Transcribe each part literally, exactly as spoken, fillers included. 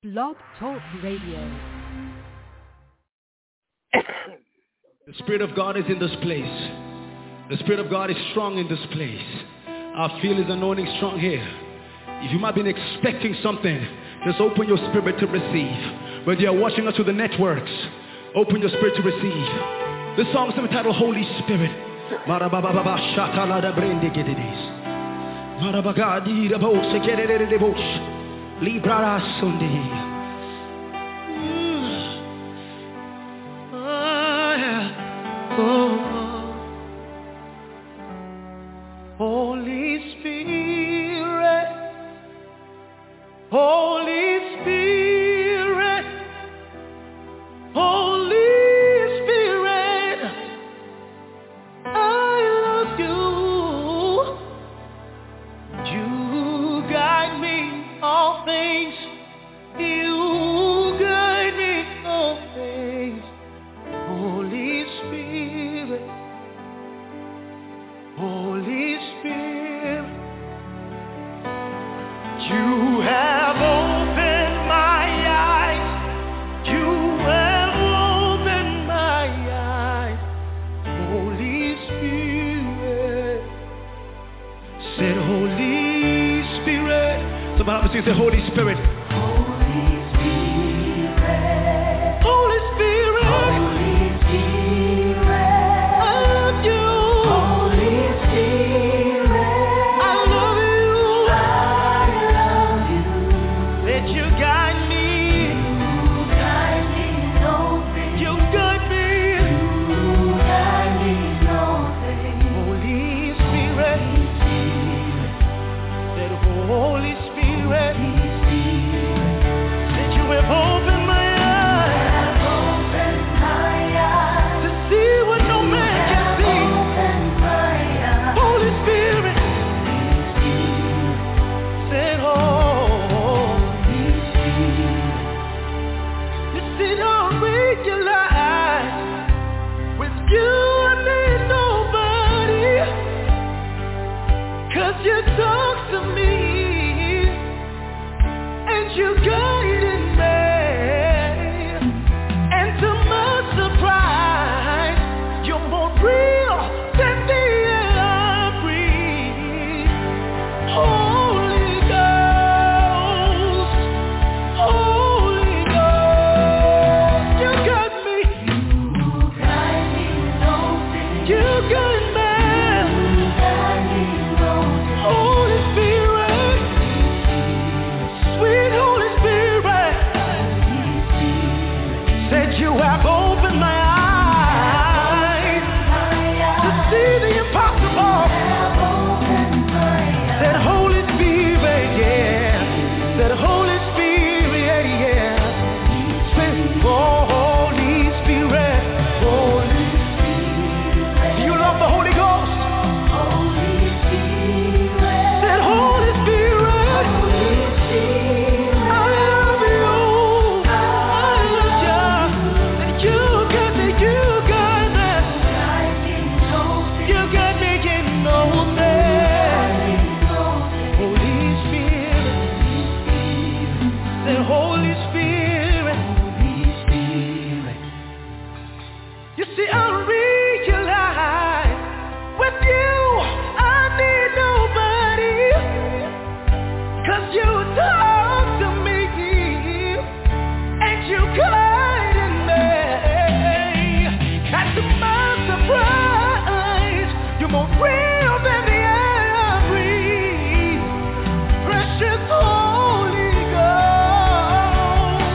Blog Talk Radio. The Spirit of God is in this place. The Spirit of God is strong in this place. I feel His anointing strong here. If you might have been expecting something, just open your spirit to receive. Whether you're watching us through the networks, open your spirit to receive. This song is entitled Holy Spirit. Holy Spirit, Holy Spirit, Holy Spirit, I love you. You guide me in all things. You guide me in all things. Holy Spirit, Holy Spirit, you have opened my eyes. You have opened my eyes. Holy Spirit, said Holy Spirit. So Bible says, Holy Spirit. Holy Spirit, Holy Spirit, Holy Spirit, I love you. Holy Spirit, I love you. I love you. Let you guide me. You guide me in all things. You guide me. You guide me in all things. Holy Spirit, that Holy Spirit, that you have opened my eyes, to see what no man can see. Holy Spirit, said, oh, you see, don't realize with you I need nobody, 'cause you talk to me and you guided me, and to my surprise, you're more real than the air I breathe. Holy Ghost, Holy Ghost, you got me. You guide me, you guide me. Holy Spirit, sweet Holy Spirit, said you have opened my eyes to see the impossible. Said Holy Spirit, yeah. Said Holy Spirit, yeah. Said Holy Spirit, Holy Spirit. Do you love the Holy Ghost? Said Holy Spirit, I love you. I love you. And you got me, you got me. You got me getting old, man. Holy Spirit, said Holy Spirit. You see, I realize with you I need nobody, 'cause you talk to me and you guided me, and to my surprise, you're more real than the air I breathe. Precious Holy Ghost,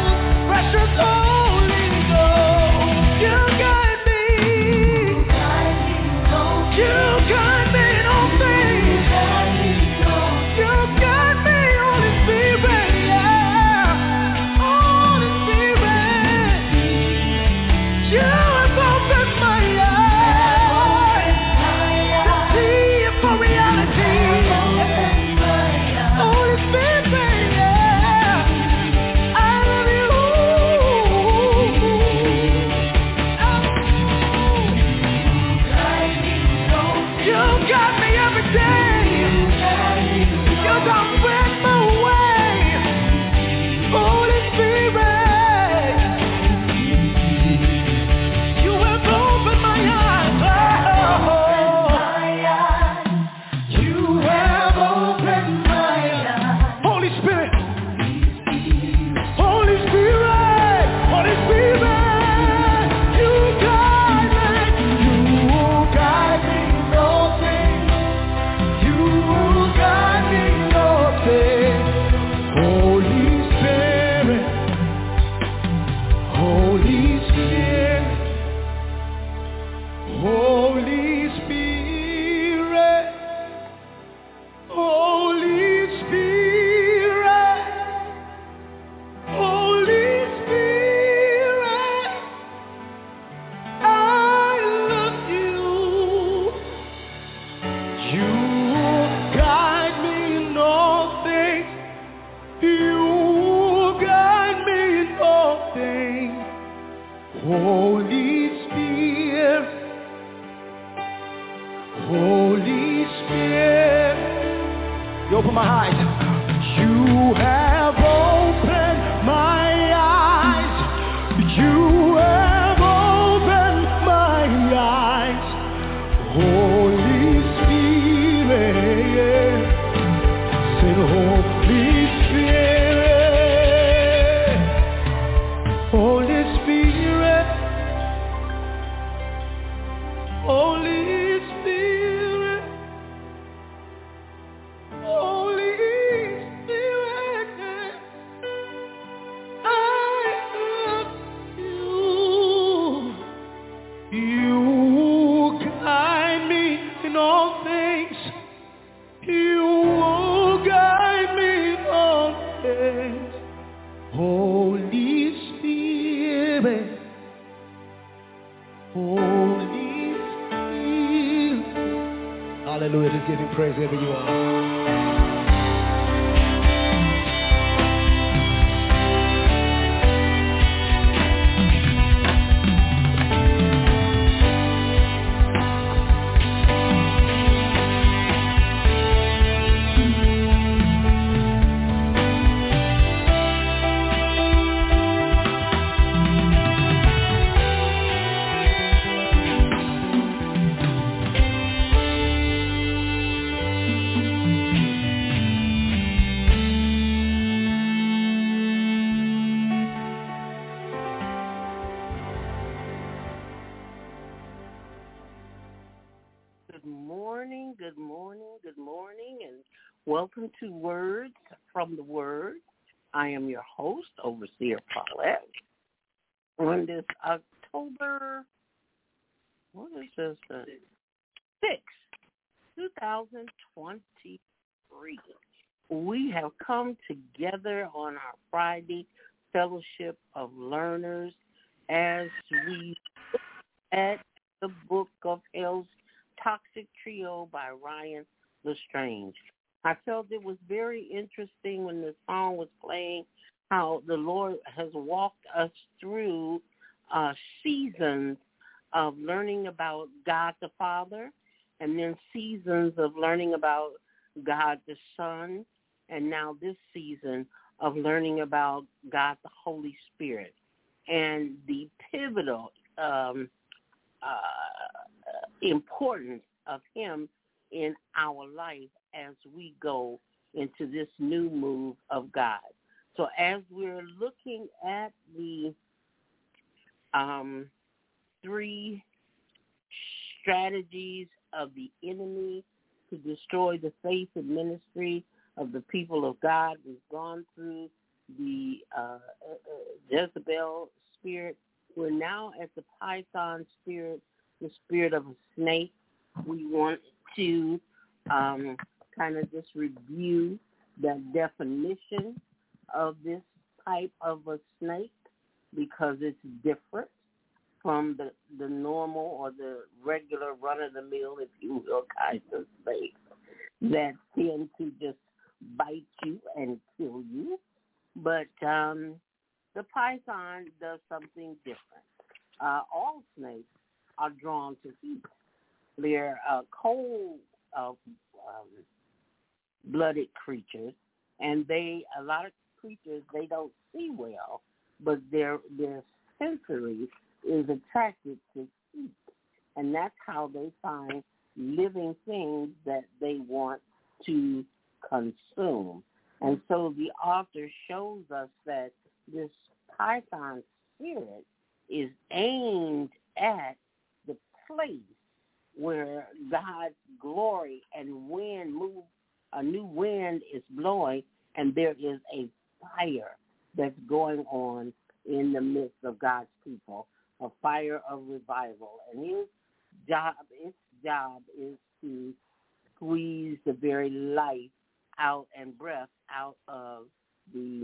Holy Spirit, Holy Spirit. Hallelujah. Just give him praise wherever you are. Welcome to Words from the Word. I am your host, Overseer Paulette. On this October, what is this, uh, sixth, twenty twenty-three, we have come together on our Friday Fellowship of Learners as we look at the book of Hell's Toxic Trio by Ryan Lestrange. I felt it was very interesting when the song was playing how the Lord has walked us through uh, seasons of learning about God the Father, and then seasons of learning about God the Son, and now this season of learning about God the Holy Spirit, and the pivotal um, uh, importance of him in our life as we go into this new move of God. So as we're looking at the um, three strategies of the enemy to destroy the faith and ministry of the people of God, we've gone through the uh, Jezebel spirit. We're now at the Python spirit, the spirit of a snake. We want to um, kind of just review the definition of this type of a snake because it's different from the, the normal or the regular run-of-the-mill, if you will, kind of snakes that tend to just bite you and kill you. But um, the python does something different. Uh, all snakes are drawn to heat. They're uh, cold uh, um, blooded creatures, and they a lot of creatures they don't see well, but their their sensory is attracted to heat, and that's how they find living things that they want to consume. And so the author shows us that this python spirit is aimed at the place where God's glory and wind move, a new wind is blowing, and there is a fire that's going on in the midst of God's people, a fire of revival. And his job, its job is to squeeze the very life out and breath out of the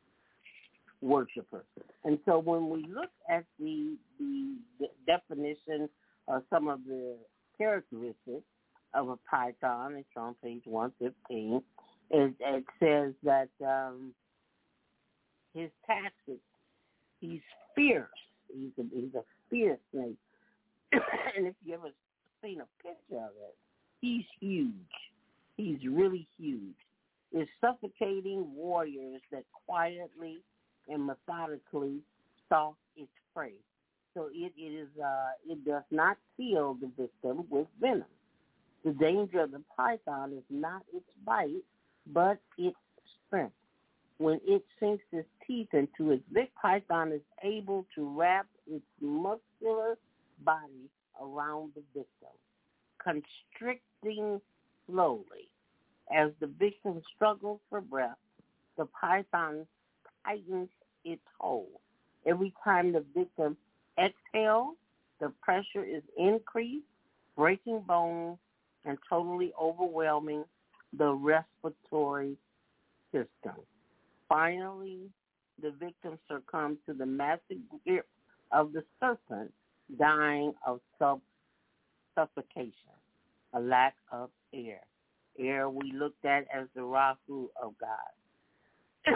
worshiper. And so when we look at the, the, the definition of some of the characteristics of a python, it's on page one fifteen, it, it says that um, his tactics, he's fierce. He's a, he's a fierce snake. And if you ever seen a picture of it, he's huge. He's really huge. It's suffocating warriors that quietly and methodically stalk its prey. So it, it is uh, it does not kill the victim with venom. The danger of the python is not its bite, but its strength. When it sinks its teeth into its big python is able to wrap its muscular body around the victim, constricting slowly. As the victim struggles for breath, the python tightens its hold. Every time the victim exhales, the pressure is increased, breaking bones and totally overwhelming the respiratory system. Finally, the victim succumbed to the massive grip of the serpent, dying of sub- suffocation, a lack of air. Air we looked at as the Rahu of God.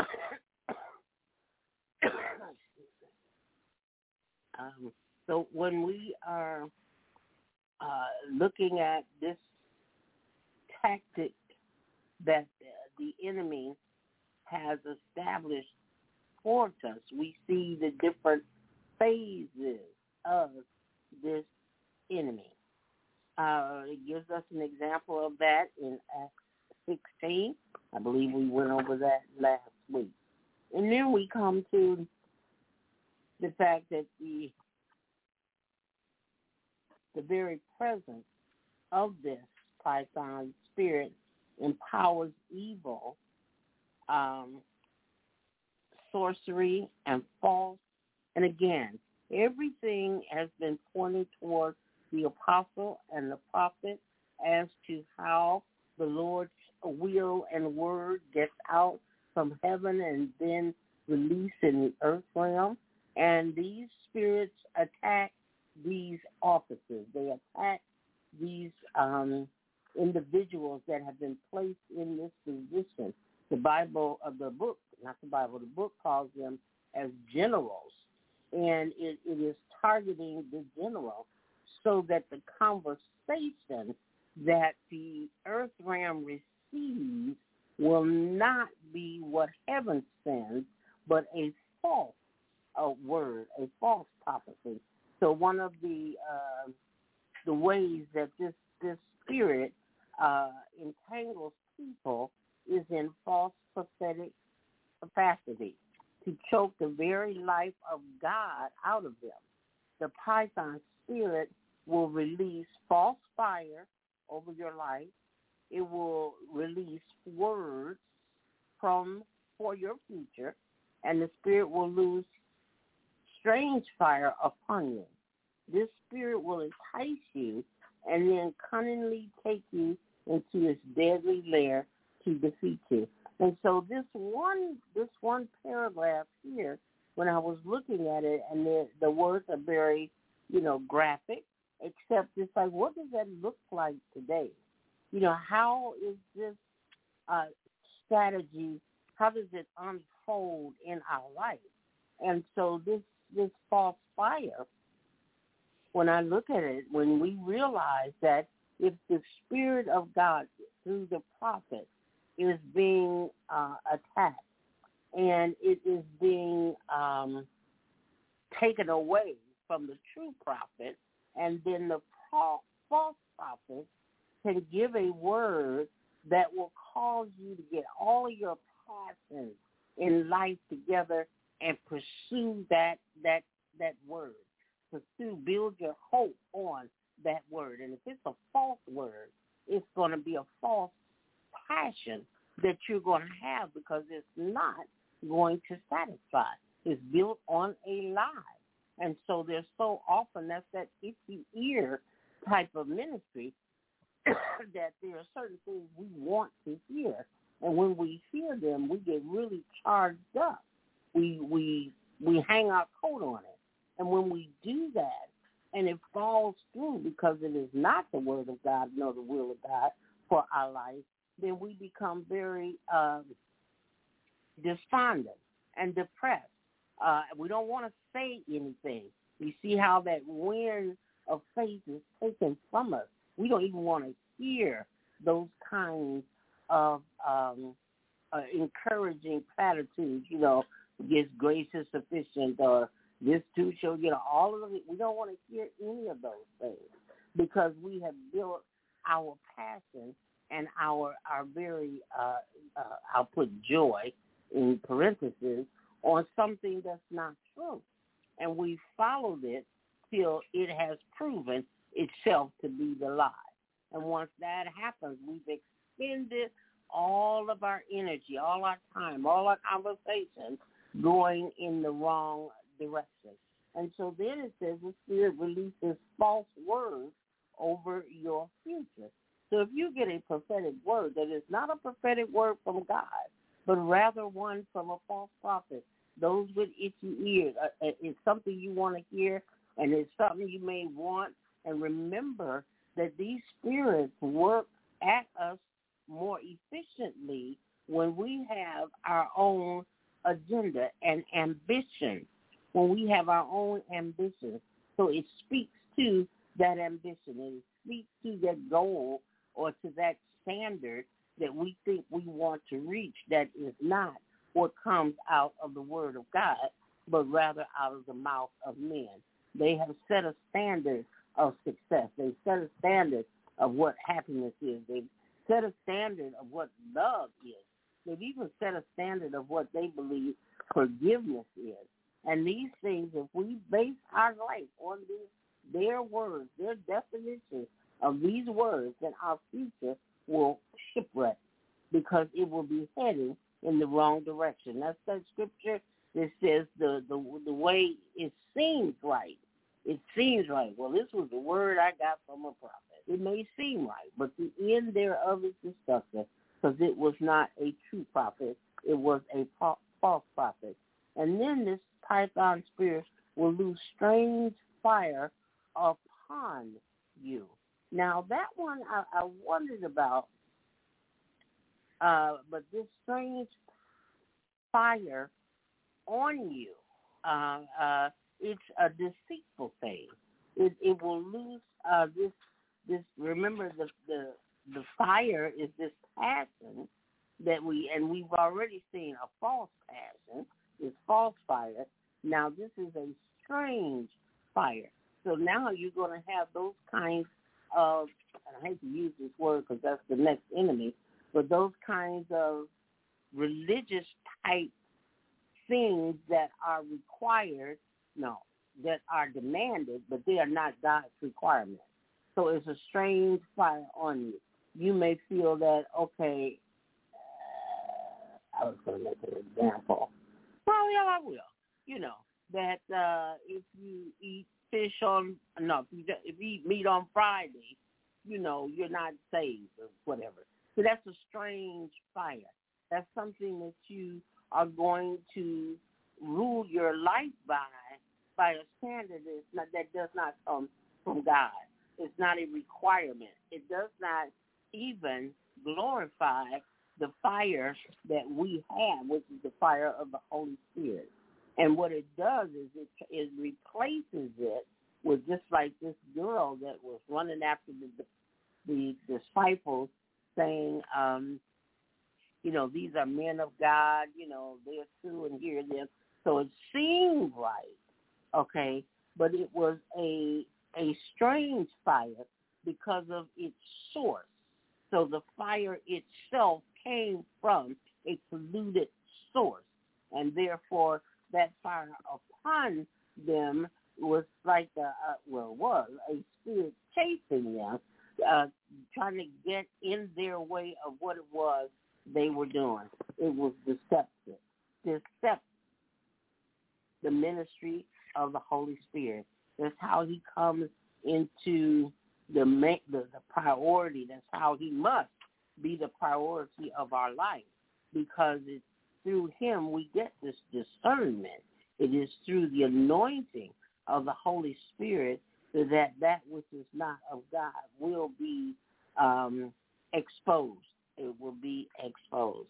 um, so when we are uh, looking at this tactic that uh, the enemy has established towards us, we see the different phases of this enemy. Uh, it gives us an example of that in Acts sixteen. I believe we went over that last week. And then we come to the fact that the the very presence of this Python spirit empowers evil, um, sorcery, and false. And again, everything has been pointing towards the apostle and the prophet as to how the Lord's will and word gets out from heaven and then released in the earth realm. And these spirits attack these offices. They attack these um, individuals that have been placed in this position. The Bible, of the book, not the Bible, the book calls them as generals. And it, it is targeting the general so that the conversation that the earth realm receives will not be what heaven sends, but a false uh, word, a false prophecy. So one of the uh, the ways that this this spirit uh, entangles people is in false prophetic capacity to choke the very life of God out of them. The Python spirit will release false fire over your life. It will release words from for your future, and the spirit will lose strange fire upon you. This spirit will entice you and then cunningly take you into its deadly lair to defeat you. And so this one this one paragraph here, when I was looking at it, and the, the words are very, you know, graphic, except it's like, what does that look like today? You know, how is this uh, strategy, how does it unfold in our life? And so this, this false fire, when I look at it, when we realize that if the Spirit of God through the prophet is being uh, attacked and it is being um, taken away from the true prophet, and then the false prophet can give a word that will cause you to get all of your passions in life together and pursue that that that word. Pursue, build your hope on that word. And if it's a false word, it's going to be a false passion that you're going to have because it's not going to satisfy. It's built on a lie. And so there's so often that's that itchy ear type of ministry that there are certain things we want to hear. And when we hear them, we get really charged up. We we we hang our coat on it. And when we do that and it falls through because it is not the word of God nor the will of God for our life, then we become very uh, despondent and depressed. Uh, we don't want to say anything. You see how that wind of faith is taken from us. We don't even want to hear those kinds of um, uh, encouraging platitudes, you know, His grace is sufficient, or this too shall, you know, all of it. We don't want to hear any of those things because we have built our passion and our our very, uh, uh, I'll put joy in parentheses, on something that's not true. And we followed it till it has proven itself to be the lie. And once that happens, we've expended all of our energy, all our time, all our conversation going in the wrong direction. And so then it says the Spirit releases false words over your future. So if you get a prophetic word that is not a prophetic word from God, but rather one from a false prophet, those with itchy ears, uh, it's something you want to hear, and it's something you may want. And remember that these spirits work at us more efficiently when we have our own agenda and ambition, when we have our own ambition. So it speaks to that ambition, and it speaks to that goal or to that standard that we think we want to reach that is not what comes out of the Word of God, but rather out of the mouth of men. They have set a standard of success. They've set a standard of what happiness is. They've set a standard of what love is. They've even set a standard of what they believe forgiveness is. And these things, if we base our life on these, their words, their definition of these words, then our future will shipwreck because it will be heading in the wrong direction. That's that scripture that says the, the, the way it seems right. It seems right. Well, this was the word I got from a prophet. It may seem right, but the end thereof is destruction, because it was not a true prophet. It was a false prophet. And then this python spirit will lose strange fire upon you. Now, that one I, I wondered about, uh, but this strange fire on you, uh, uh, it's a deceitful thing. It, it will lose uh, this, this, remember the, the, the fire is this passion that we, and we've already seen a false passion, this false fire. Now this is a strange fire. So now you're going to have those kinds of, and I hate to use this word because that's the next enemy, but those kinds of religious type things that are required, no, that are demanded, but they are not God's requirements. So it's a strange fire on you. You may feel that, okay, uh, I was going to make an example. Well, yeah, I will. You know, that uh, if you eat fish on, no, if you, if you eat meat on Friday, you know, you're not saved or whatever. So that's a strange fire. That's something that you are going to rule your life by, by a standard that, not, that does not come from God. It's not a requirement. It does not even glorify the fire that we have, which is the fire of the Holy Spirit. And what it does is it, it replaces it with, just like this girl that was running after the, the disciples saying, um, you know, these are men of God, you know, they're true and hear them. So it seemed right, okay, but it was a a strange fire because of its source. So the fire itself came from a polluted source, and therefore that fire upon them was like, a, uh, well, was a spirit chasing them, uh, trying to get in their way of what it was they were doing. It was deceptive. Deceptive. The ministry of the Holy Spirit. That's how he comes into the, the the priority. That's how he must be the priority of our life, because it's through him we get this discernment. It is through the anointing of the Holy Spirit that that which is not of God will be um, exposed. It will be exposed.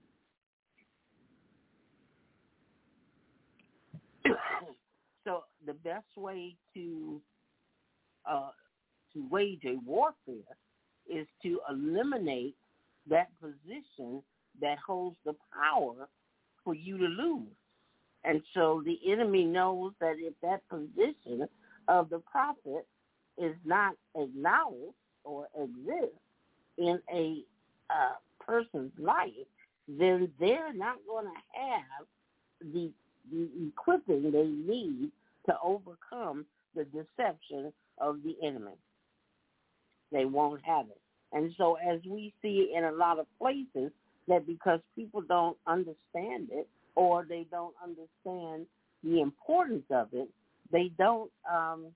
So the best way to uh, to wage a warfare is to eliminate that position that holds the power for you to lose. And so the enemy knows that if that position of the prophet is not acknowledged or exists in a uh, person's life, then they're not going to have the the equipping they need to overcome the deception of the enemy. They won't have it. And so as we see in a lot of places, that because people don't understand it or they don't understand the importance of it, they don't um,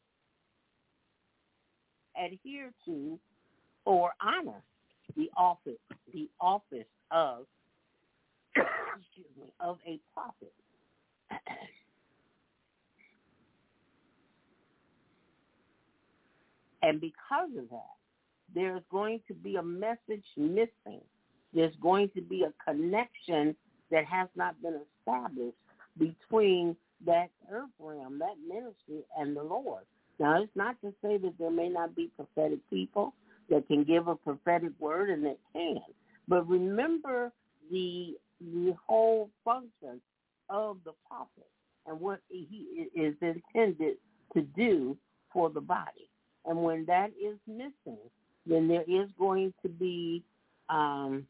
adhere to or honor the office, the office of, excuse me, of a prophet. And because of that, there's going to be a message missing. There's going to be a connection that has not been established between that earth realm, that ministry, and the Lord. Now, it's not to say that there may not be prophetic people that can give a prophetic word, and that can. But remember the the whole function of the prophet and what he is intended to do for the body. And when that is missing, then there is going to be um,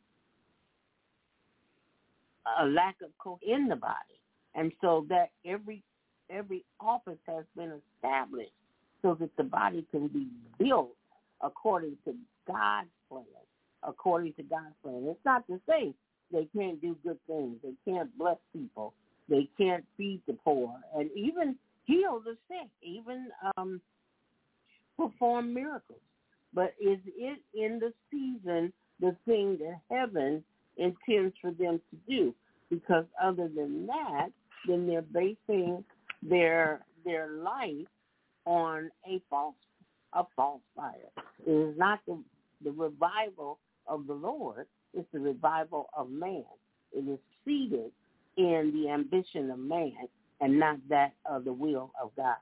a lack of co in the body. And so that every every office has been established so that the body can be built according to God's plan, according to God's plan. It's not to say they can't do good things. They can't bless people. They can't feed the poor and even heal the sick, even um, perform miracles. But is it in the season the thing that heaven intends for them to do? Because other than that, then they're basing their their life on a false a false fire. It is not the, the revival of the Lord. It's the revival of man. It is seated in the ambition of man and not that of the will of God.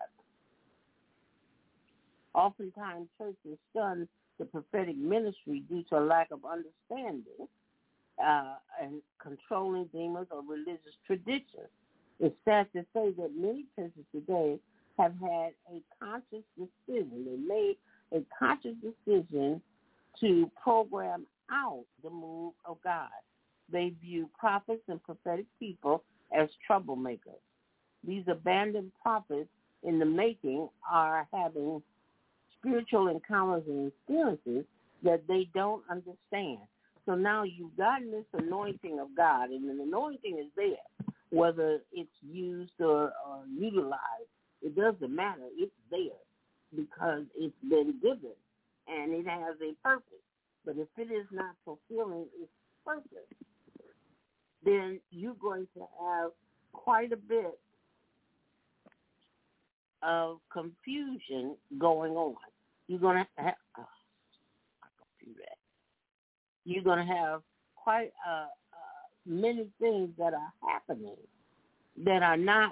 Oftentimes, churches shun the prophetic ministry due to a lack of understanding uh, and controlling demons or religious traditions. It's sad to say that many churches today have had a conscious decision. They made a conscious decision to program out the move of God. They view prophets and prophetic people as troublemakers. These abandoned prophets in the making are having spiritual encounters and experiences that they don't understand. So now you've gotten this anointing of God, and the anointing is there, whether it's used or, or utilized. It doesn't matter. It's there because it's been given, and it has a purpose. But if it is not fulfilling its purpose, then you're going to have quite a bit of confusion going on. You're going to have, oh, I can do that. You're going to have quite uh, uh, many things that are happening that are not,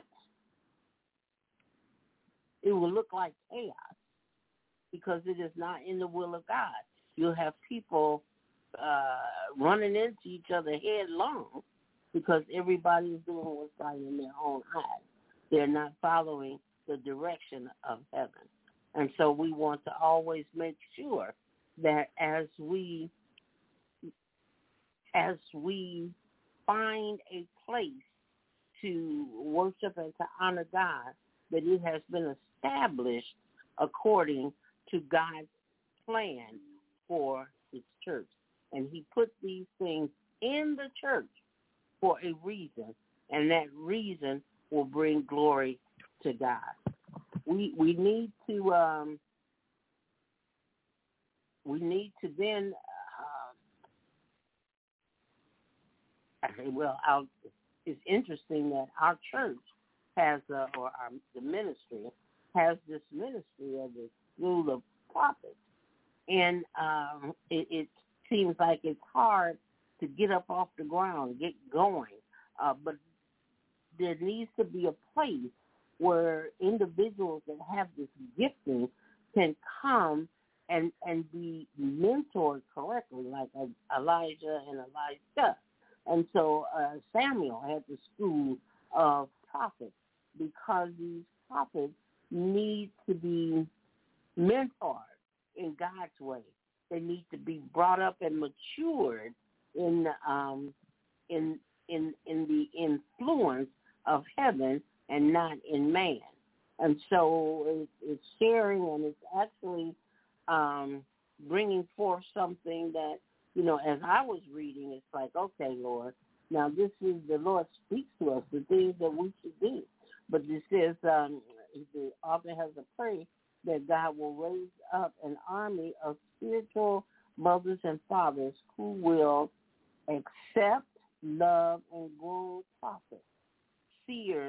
it will look like chaos because it is not in the will of God. You'll have people uh, running into each other headlong because everybody is doing what's right in their own eyes. They're not following the direction of heaven. And so we want to always make sure that as we as we find a place to worship and to honor God, that it has been established according to God's plan for his church. And he put these things in the church for a reason, and that reason will bring glory to God. We we need to um, we need to then uh, well I'll, it's interesting that our church has uh, or our, the ministry has this ministry of the school of prophets, and um, it, it seems like it's hard to get up off the ground, get going, uh, but there needs to be a place where individuals that have this gifting can come and and be mentored correctly, like Elijah and Elisha. And so uh, Samuel had the school of prophets because these prophets need to be mentored in God's way. They need to be brought up and matured in um, in in in the influence of heaven and not in man. And so it's, it's sharing, and it's actually um, bringing forth something that, you know, as I was reading, it's like, okay, Lord, now this is, the Lord speaks to us, the things that we should do. But this is, um, the author has a prayer that God will raise up an army of spiritual mothers and fathers who will accept, love, and grow prophets, seers,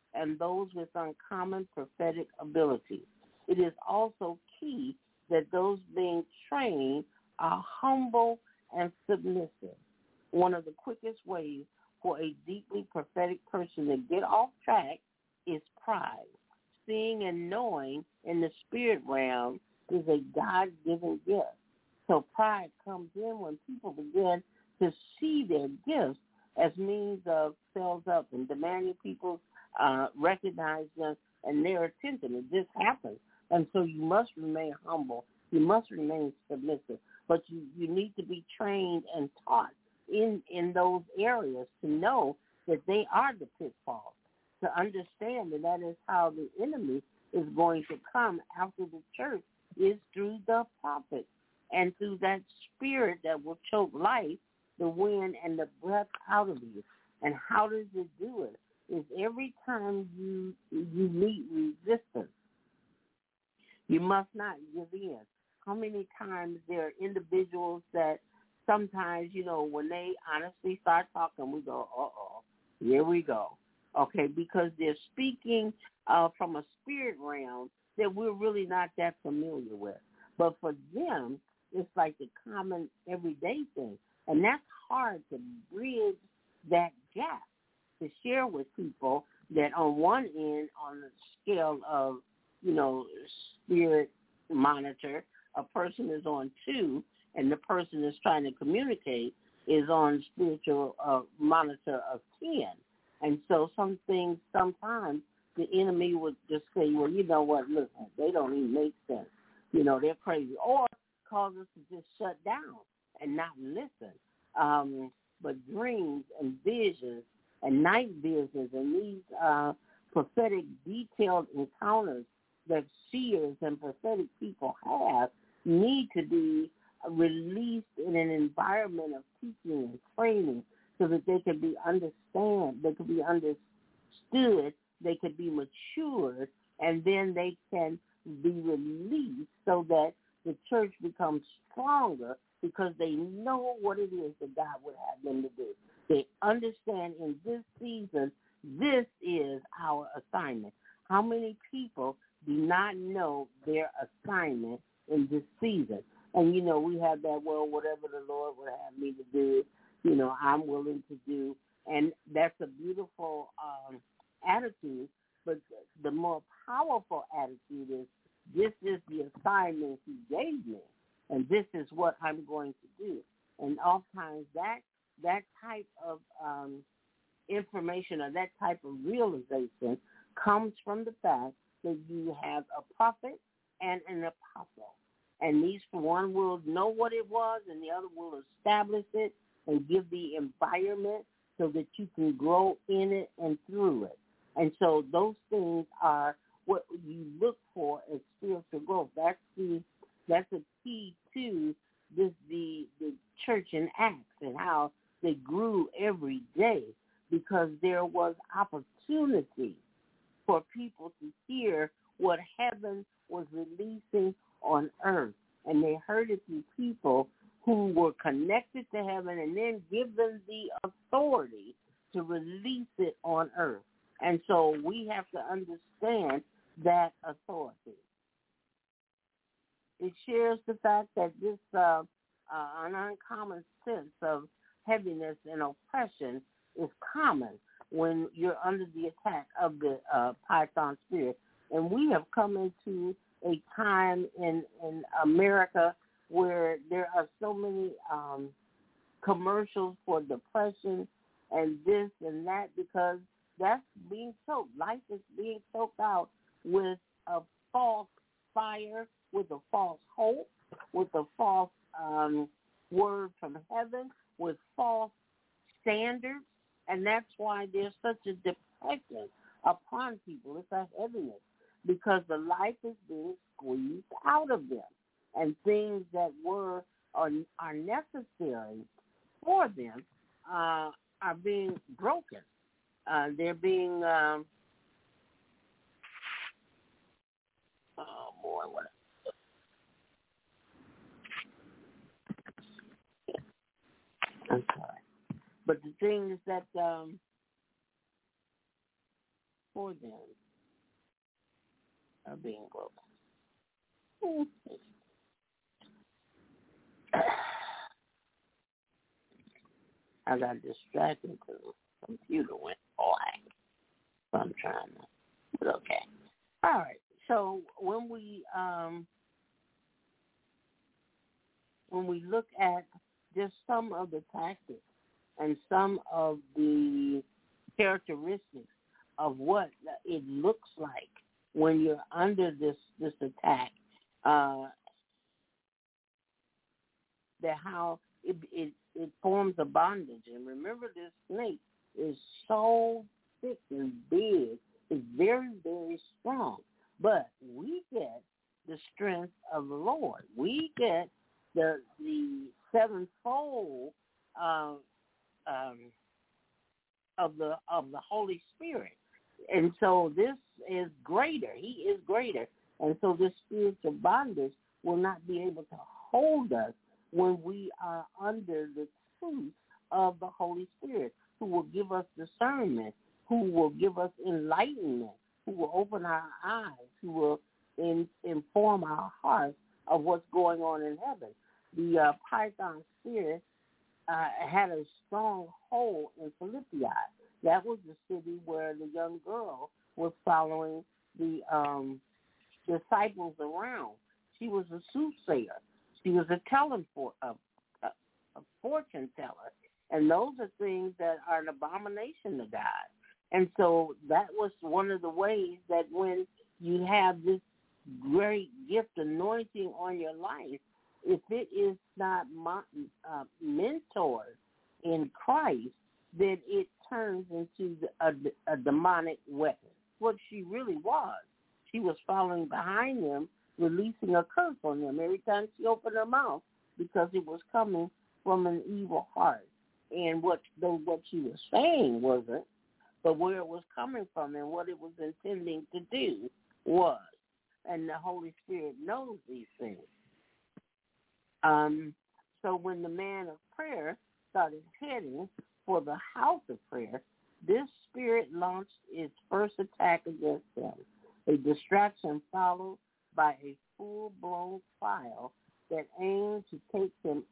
and those with uncommon prophetic abilities. It is also key that those being trained are humble and submissive. One of the quickest ways for a deeply prophetic person to get off track is pride. Seeing and knowing in the spirit realm is a God-given gift. So pride comes in when people begin to see their gifts as means of selves up and demanding people uh, recognize them and their attention. It just happens. And so you must remain humble. You must remain submissive. But you, you need to be trained and taught in, in those areas to know that they are the pitfalls, to understand that that is how the enemy is going to come after the church is through the prophets and through that spirit that will choke life, the wind, and the breath out of you. And how does it do it? Is every time you you meet resistance, you must not give in. How many times there are individuals that sometimes, you know, when they honestly start talking, we go, uh-oh, here we go. Okay, because they're speaking uh, from a spirit realm that we're really not that familiar with. But for them, it's like the common everyday thing. And that's hard to bridge that gap, to share with people that on one end, on the scale of, you know, spirit monitor, a person is on two, and the person is trying to communicate is on spiritual uh, monitor of ten. And so some things, sometimes the enemy would just say, well, you know what, listen, they don't even make sense. You know, they're crazy. Or cause us to just shut down and not listen. Um, but dreams and visions and night visions and these uh, prophetic detailed encounters that seers and prophetic people have need to be released in an environment of teaching and training so that they can be understand, they can be understood, they can be matured, and then they can be released so that the church becomes stronger because they know what it is that God would have them to do. They understand in this season, this is our assignment. How many people do not know their assignment in this season? And, you know, we have that, well, whatever the Lord would have me to do, you know, I'm willing to do. And that's a beautiful um, attitude. But the more powerful attitude is, this is the assignment he gave me, and this is what I'm going to do. And oftentimes that that type of um, information or that type of realization comes from the fact that you have a prophet and an apostle. And these one will know what it was, and the other will establish it and give the environment so that you can grow in it and through it. And so those things are what you look for as spiritual growth. That's the that's a key to this the the church in Acts and how they grew every day, because there was opportunity for people to hear what heaven was releasing on earth. And they heard it through people who were connected to heaven and then give them the authority to release it on earth. And so we have to understand that authority. It shares the fact that this uh, uh, an uncommon sense of heaviness and oppression is common when you're under the attack of the uh, Python spirit. And we have come into a time in, in America where there are so many um, commercials for depression and this and that, because that's being choked. Life is being choked out with a false fire, with a false hope, with a false um, word from heaven, with false standards. And that's why there's such a depression upon people. It's a heaviness, because the life is being squeezed out of them. And things that were are, are necessary for them uh, are being broken. Uh, they're being, um, oh boy, what? I'm sorry. But the thing is that um, for them are being broken. I got distracted because the computer went blank. So I'm trying to, but okay. All right. So when we um, when we look at just some of the tactics and some of the characteristics of what it looks like when you're under this this attack, uh, that how it, it it forms a bondage. And remember, this snake is so thick and big, it's very, very strong. But we get the strength of the Lord. We get the the sevenfold uh, um, of the of the Holy Spirit. And so this is greater. He is greater. And so this spiritual bondage will not be able to hold us when we are under the truth of the Holy Spirit, who will give us discernment, who will give us enlightenment, who will open our eyes, who will in, inform our hearts of what's going on in heaven. The uh, Python spirit uh, had a strong hold in Philippi. That was the city where the young girl was following the um, disciples around. She was a soothsayer. She was a telling for a, a, a fortune teller, and those are things that are an abomination to God. And so that was one of the ways that when you have this great gift anointing on your life, if it is not uh, mentored in Christ, then it turns into a, a demonic weapon. What she really was, she was following behind them, releasing a curse on them every time she opened her mouth, because it was coming from an evil heart. And what though what she was saying wasn't, but where it was coming from and what it was intending to do was. And the Holy Spirit knows these things. Um, so when the man of prayer started heading for the house of prayer, this spirit launched its first attack against them. A distraction followed by a full-blown trial that aimed to take him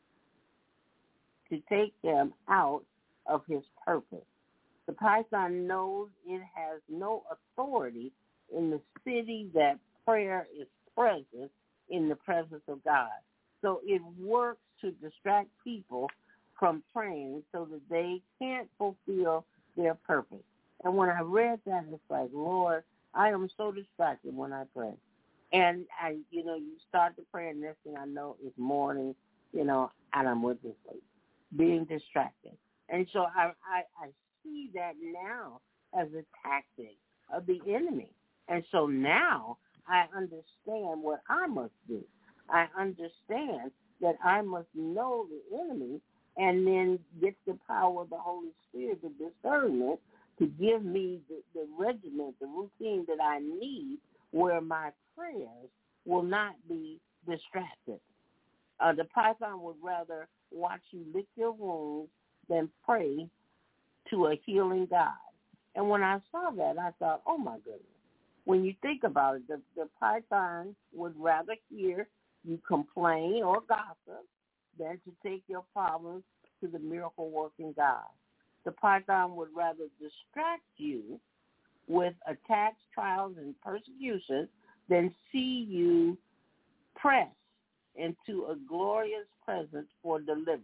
to take them out of his purpose. The python knows it has no authority in the city that prayer is present in the presence of God. So it works to distract people from praying so that they can't fulfill their purpose. And when I read that, it's like, Lord, I am so distracted when I pray. And, I, you know, you start to pray, and next thing I know, it's morning, you know, and I'm with this lady, being distracted. And so I, I, I see that now as a tactic of the enemy. And so now I understand what I must do. I understand that I must know the enemy and then get the power of the Holy Spirit, the discernment, to give me the, the regiment, the routine that I need, where my prayers will not be distracted. Uh, the python would rather watch you lick your wounds than pray to a healing God. And when I saw that, I thought, oh, my goodness. When you think about it, the, the python would rather hear you complain or gossip than to take your problems to the miracle-working God. The python would rather distract you with attacks, trials, and persecution than see you press into a glorious presence for deliverance.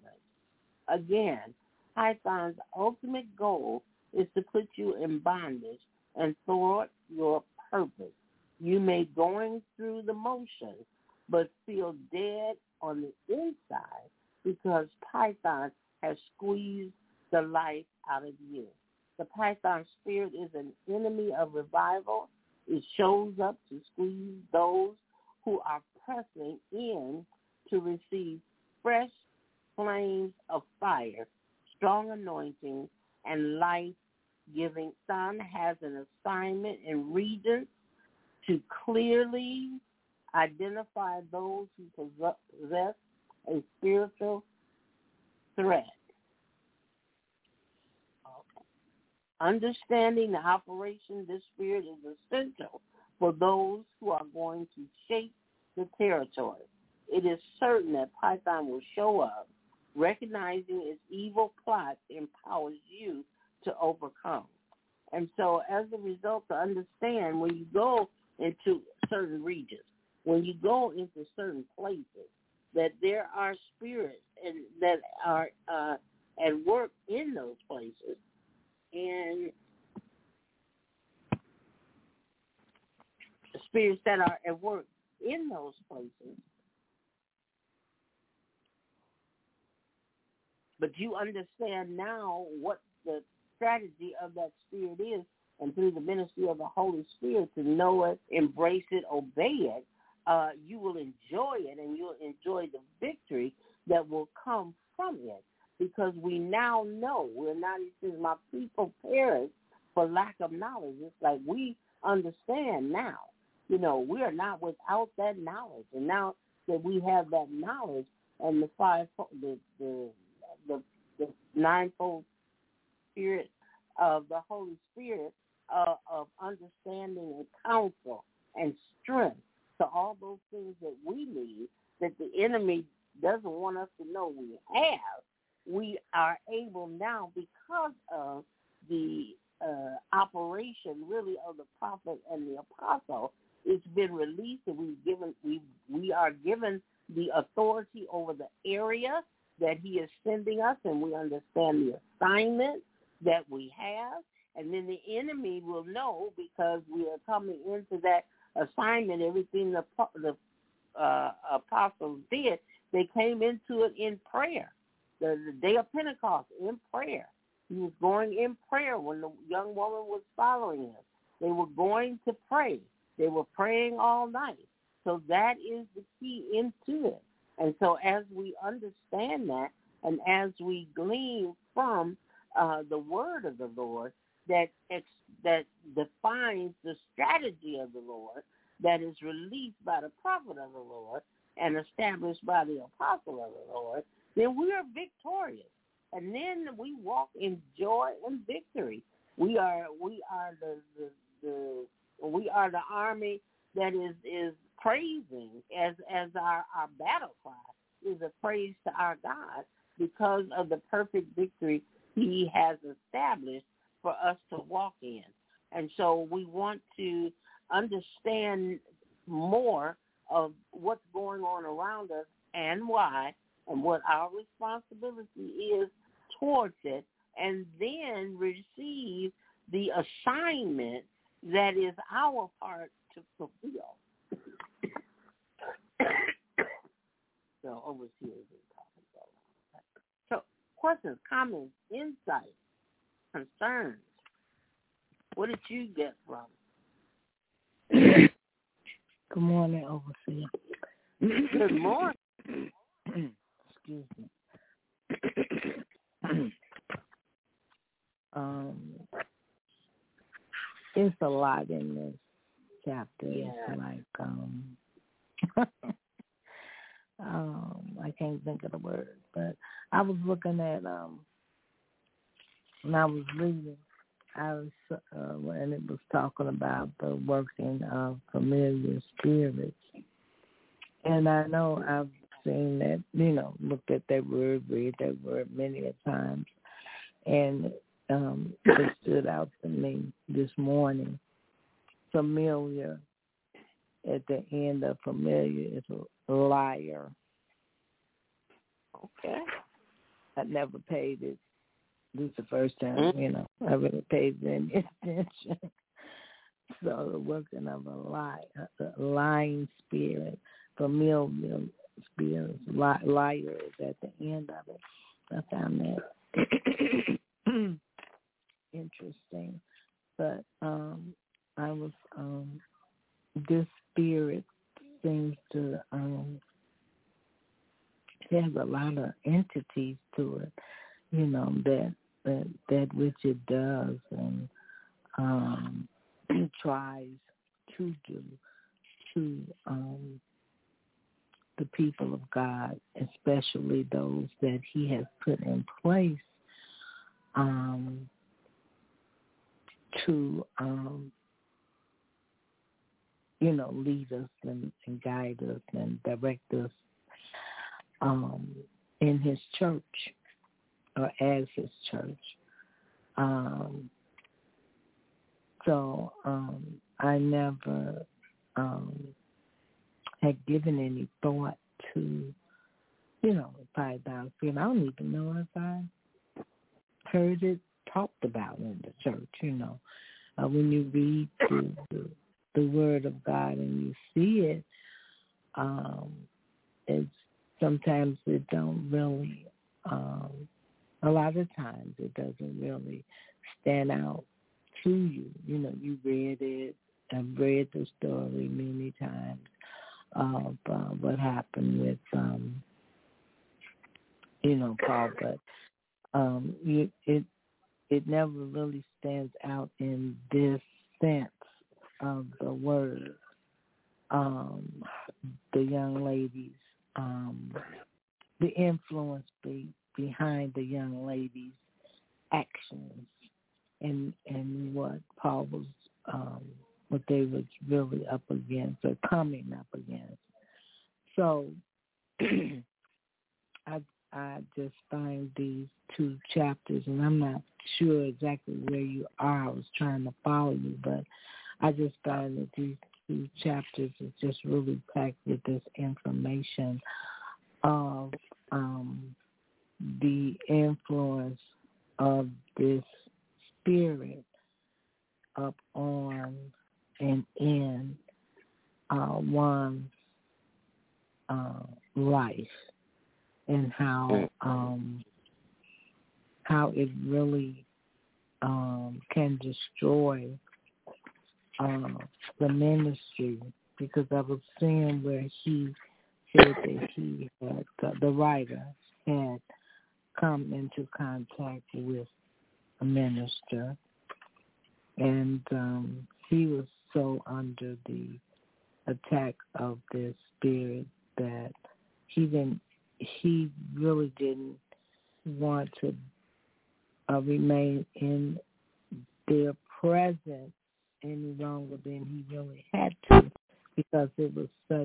Again, python's ultimate goal is to put you in bondage and thwart your purpose. You may going through the motions, but feel dead on the inside because python has squeezed the life out of you. The python spirit is an enemy of revival. It shows up to squeeze those who are pressing in to receive fresh flames of fire, strong anointing, and life-giving. Sun has an assignment in regions to clearly identify those who possess a spiritual threat. Okay. Understanding the operation of this spirit is essential for those who are going to shape the territory. It is certain that Python will show up. Recognizing its evil plots empowers you to overcome. And so as a result, to understand, when you go into certain regions, when you go into certain places, that there are spirits and that are uh, at work in those places, and the spirits that are at work in those places, but you understand now what the strategy of that spirit is, and through the ministry of the Holy Spirit to know it, embrace it, obey it, uh, you will enjoy it, and you'll enjoy the victory that will come from it. Because we now know we're not, it says, my people perish for lack of knowledge. It's like we understand now. You know, we are not without that knowledge. And now that we have that knowledge and the five, the the the, the ninefold spirit of the Holy Spirit uh, of understanding and counsel and strength to all those things that we need, that the enemy doesn't want us to know we have, we are able now, because of the uh, operation really of the prophet and the apostle, it's been released, and we've given we we are given the authority over the area that he is sending us, and we understand the assignment that we have, and then the enemy will know, because we are coming into that assignment. Everything the the uh, apostles did, they came into it in prayer. The, the day of Pentecost, in prayer. He was going in prayer when the young woman was following him. They were going to pray. They were praying all night. So that is the key into it. And so as we understand that, and as we glean from uh, the word of the Lord that ex- that defines the strategy of the Lord, that is released by the prophet of the Lord and established by the apostle of the Lord, then we are victorious. And then we walk in joy and victory. We are we are the, the, the we are the army that is, is praising as as our, our battle cry is a praise to our God, because of the perfect victory he has established for us to walk in. And so we want to understand more of what's going on around us and why, and what our responsibility is towards it, and then receive the assignment that is our part to fulfill. So overseers is talking about. So questions, comments, insights, concerns. What did you get from it? Good morning, overseer. Good morning. Excuse me. um, it's a lot in this chapter. Yeah. It's like um, um, I can't think of the word, but I was looking at um, when I was reading, I was uh, when it was talking about the working of familiar spirits, and I know I've seen that, you know, looked at that word, read that word many a times, and um, it stood out to me this morning. Familiar, at the end of familiar, is a liar. Okay. I never paid it. This is the first time, Mm-hmm. you know, I really paid any attention. So the working of a lie, a lying spirit, familiar spirits, li- liar is at the end of it. I found that interesting. But um, I was, um, this spirit seems to um, have a lot of entities to it, you know, that that, that which it does and um, tries to do to um, the people of God, especially those that he has put in place um, to, um, you know, lead us and, and guide us and direct us um, in his church or as his church. Um, so um, I never um, had given any thought to, you know, five thousand feet. I don't even know if I heard it talked about in the church, you know. Uh, when you read the, the, the Word of God and you see it, um, it's sometimes it don't really, um, a lot of times it doesn't really stand out to you. You know, you read it, I've read the story many times of uh, what happened with, um, you know, Paul, but um, you, it it never really stands out in this sense of the word. Um, the young ladies, um, the influence be, behind the young ladies' actions, and and what Paul was, um, what they was really up against or coming up against. So I I just find these two chapters, and I'm not sure exactly where you are. I was trying to follow you, but I just find that these two chapters is just really packed with this information of um, the influence of this spirit up on and in uh, one's uh, life, and how um, how it really um, can destroy uh, the ministry. Because I was seeing where he said that he had, uh, the writer had come into contact with a minister, and um, he was so under the attack of this spirit that he didn't, he really didn't want to uh, remain in their presence any longer than he really had to, because it was such,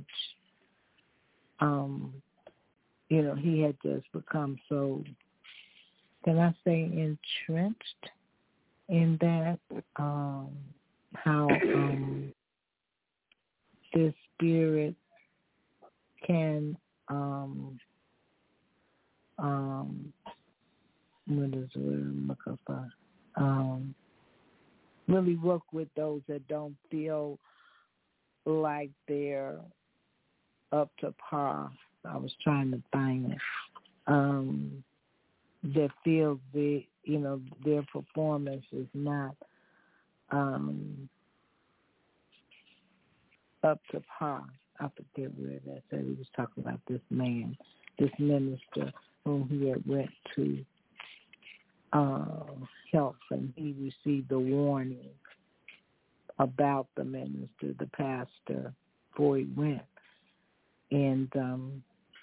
um, you know, he had just become so, can I say, entrenched in that, um, how um, this spirit can, um, um, what is the word I'm looking for? Um, really work with those that don't feel like they're up to par. I was trying to find it. Um, that feel the, you know, their performance is not um, up to par. I forget where that said. He was talking about this man, this minister whom he had went to uh, help, and he received a warning about the minister, the pastor, before he went. And um,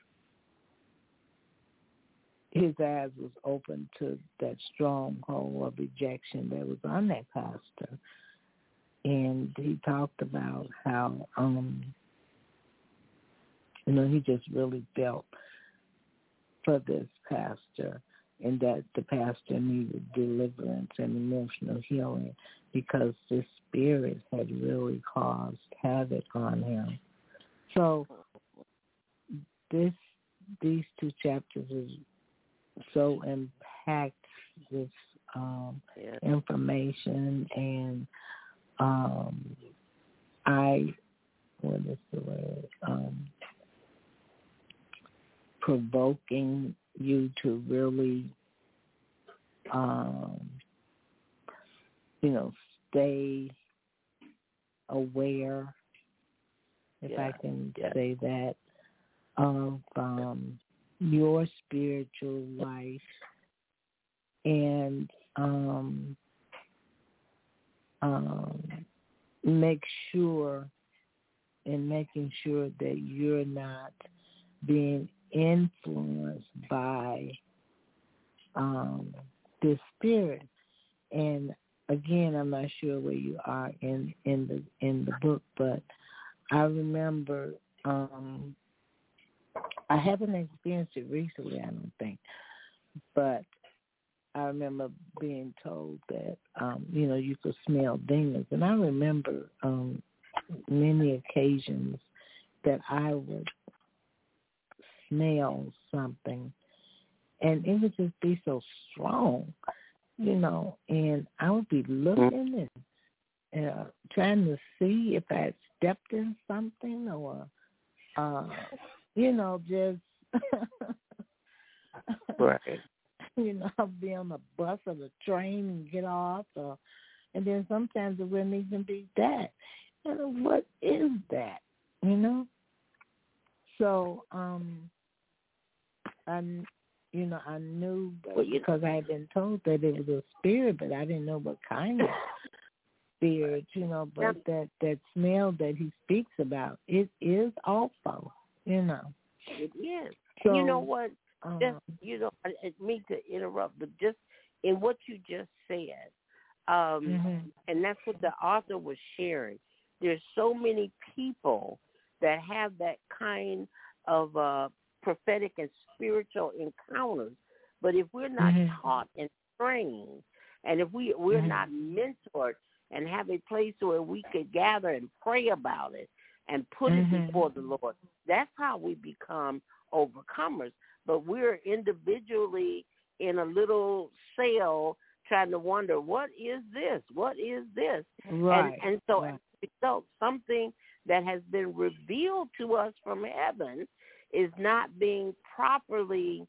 his eyes was open to that stronghold of rejection that was on that pastor. And he talked about how, um, you know, he just really felt for this pastor, and that the pastor needed deliverance and emotional healing because this spirit had really caused havoc on him. So this, these two chapters is so impact with um, yeah. information, and um, I, what is the word, um, provoking you to really, um, you know, stay aware, if yeah. I can yeah. say that, of um, your spiritual life, and um, um, make sure, and making sure that you're not being influenced by um, this spirit. And again, I'm not sure where you are in, in the in the book, but I remember um, I haven't experienced it recently, I don't think, but I remember being told that um, you know, you could smell demons, and I remember um, many occasions that I would smell something, and it would just be so strong, you know, and I would be looking and uh, trying to see if I had stepped in something or, uh, you know, just, right. you know, I'd be on the bus or the train and get off, or, and then sometimes it wouldn't even be that. And what is that, you know? So, um, I, you know, I knew that Well, you because I had been told that it was a spirit, but I didn't know what kind of spirit, you know, but that, that smell that he speaks about, it is also, you know. It is. So, you know what? Um, Just, you know, I didn't mean to interrupt, but just in what you just said, um, mm-hmm. and that's what the author was sharing. There's so many people that have that kind of uh, prophetic and spiritual encounters, but if we're not mm-hmm. taught and trained, and if we, we're mm-hmm. not mentored and have a place where we could gather and pray about it and put mm-hmm. it before the Lord, that's how we become overcomers. But we're individually in a little cell trying to wonder, what is this? What is this? Right. And, and so right. as a result, something that has been revealed to us from heaven is not being properly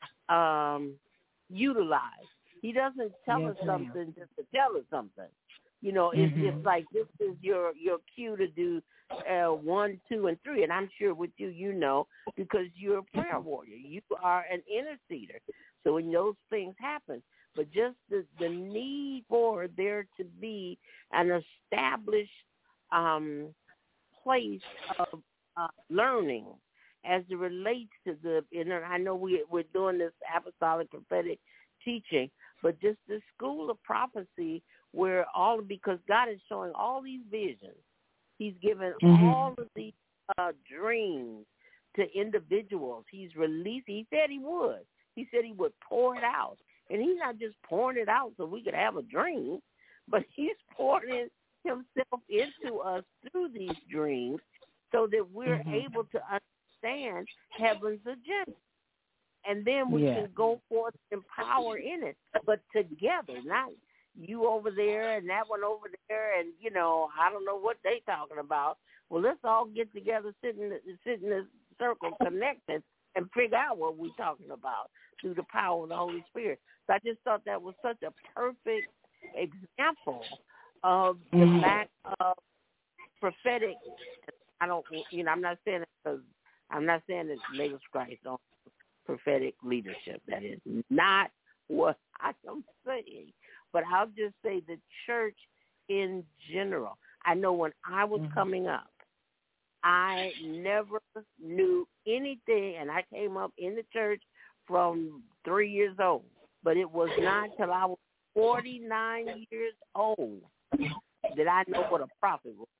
um, utilized. He doesn't tell yes, us ma'am. something just to tell us something. You know, mm-hmm. it's, it's like this is your, your cue to do uh, one, two, and three. And I'm sure with you, you know, because you're a prayer warrior. You are an interceder. So when those things happen, but just the, the need for there to be an established um, place of uh, learning as it relates to the, and I know we, we're doing this apostolic prophetic teaching, but just the school of prophecy where all, because God is showing all these visions. He's given mm-hmm. all of these uh, dreams to individuals. He's released. He said he would. He said he would pour it out. And he's not just pouring it out so we could have a dream, but he's pouring himself into us through these dreams so that we're mm-hmm. able to understand heaven's agenda. And then we yeah. can go forth and power in it, but together, not you over there and that one over there, and, you know, I don't know what they talking about. Well, let's all get together, sit in, the, sit in this circle, connected, and figure out what we're talking about through the power of the Holy Spirit. So I just thought that was such a perfect example of the mm-hmm. lack of prophetic. I don't, you know, I'm not saying it because I'm not saying it's Lagos Christ on prophetic leadership. That is not what I am saying. But I'll just say the church in general. I know when I was mm-hmm. coming up, I never knew anything, and I came up in the church from three years old. But it was not until I was forty-nine years old that I know what a prophet was,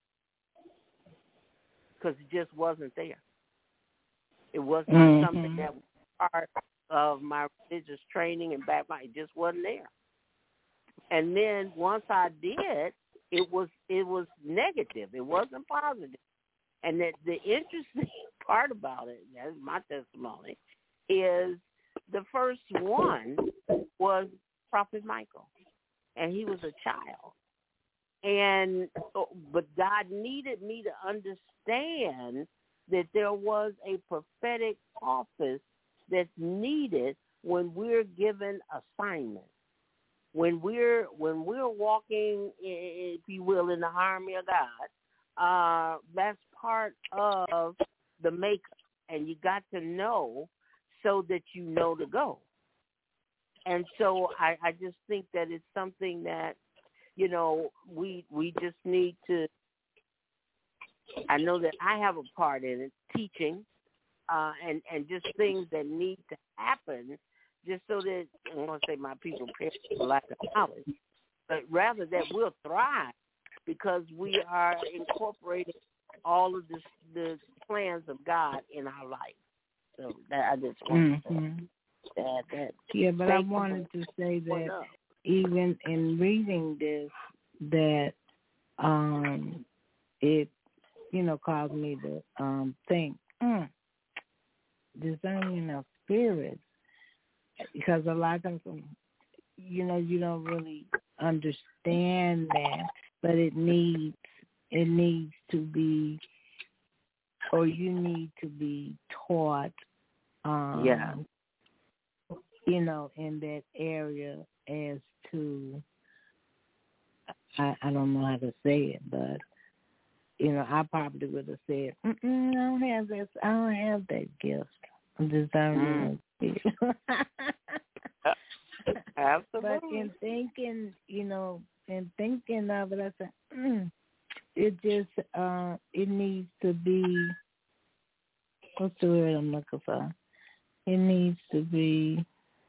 because it just wasn't there. It was not mm-hmm. something that was part of my religious training and background. It just wasn't there. And then once I did, it was it was negative. It wasn't positive. And that the interesting part about it, that's my testimony, is the first one was Prophet Michael, and he was a child. And but God needed me to understand that there was a prophetic office that's needed when we're given assignments. When we're when we're walking, if you will, in the army of God, uh, that's part of the makeup, and you got to know so that you know to go. And so I, I just think that it's something that, you know, we we just need to. I know that I have a part in it, teaching, uh, and and just things that need to happen. Just so that, I don't want to say my people perish for lack of knowledge, but rather that we'll thrive because we are incorporating all of this, the plans of God in our life. So that I just want mm-hmm. to add that. Yeah, but I wanted to say that even in reading this, that um, it, you know, caused me to um, think, mm, discerning of spirits, because a lot of times, you know, you don't really understand that, but it needs it needs to be, or you need to be taught. Um, yeah. You know, in that area as to, I, I don't know how to say it, but you know, I probably would have said, Mm-mm, I don't have this, I don't have that gift. I'm discerning. Mm. Absolutely. But in thinking, you know, in thinking of it, I said, mm, it just, uh, it needs to be, what's the word I'm looking for? It needs to be,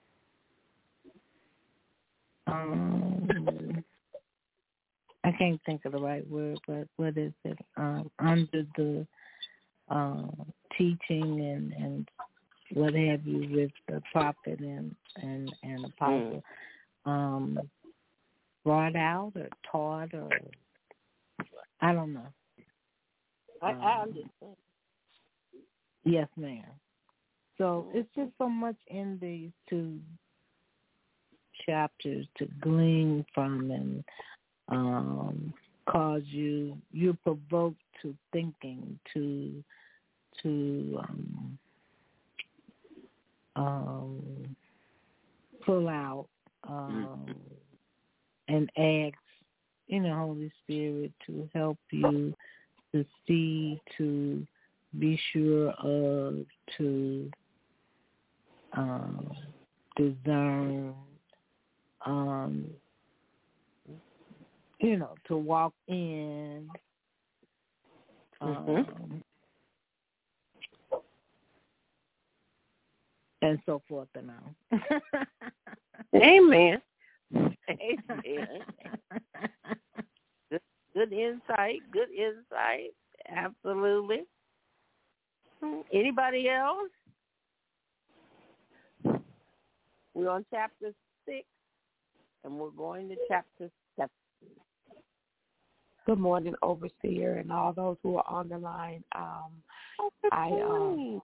um, I can't think of the right word, but what is it? Um, under the uh, teaching and, and what have you with the prophet and, and, and apostle, mm. um, brought out or taught or, I don't know. I, um, I understand. Yes, ma'am. So it's just so much in these two chapters to glean from and um, cause you, you're provoked to thinking, to to um, um, pull out um, and ask, you know, Holy Spirit to help you to see, to be sure of, to um, discern, um, you know, to walk in, um, mm-hmm. and so forth and on. Amen. Amen. Good, good insight. Good insight. Absolutely. Anybody else? We're on chapter six, and we're going to chapter seven. Good morning, Overseer, and all those who are on the line. Um, I um,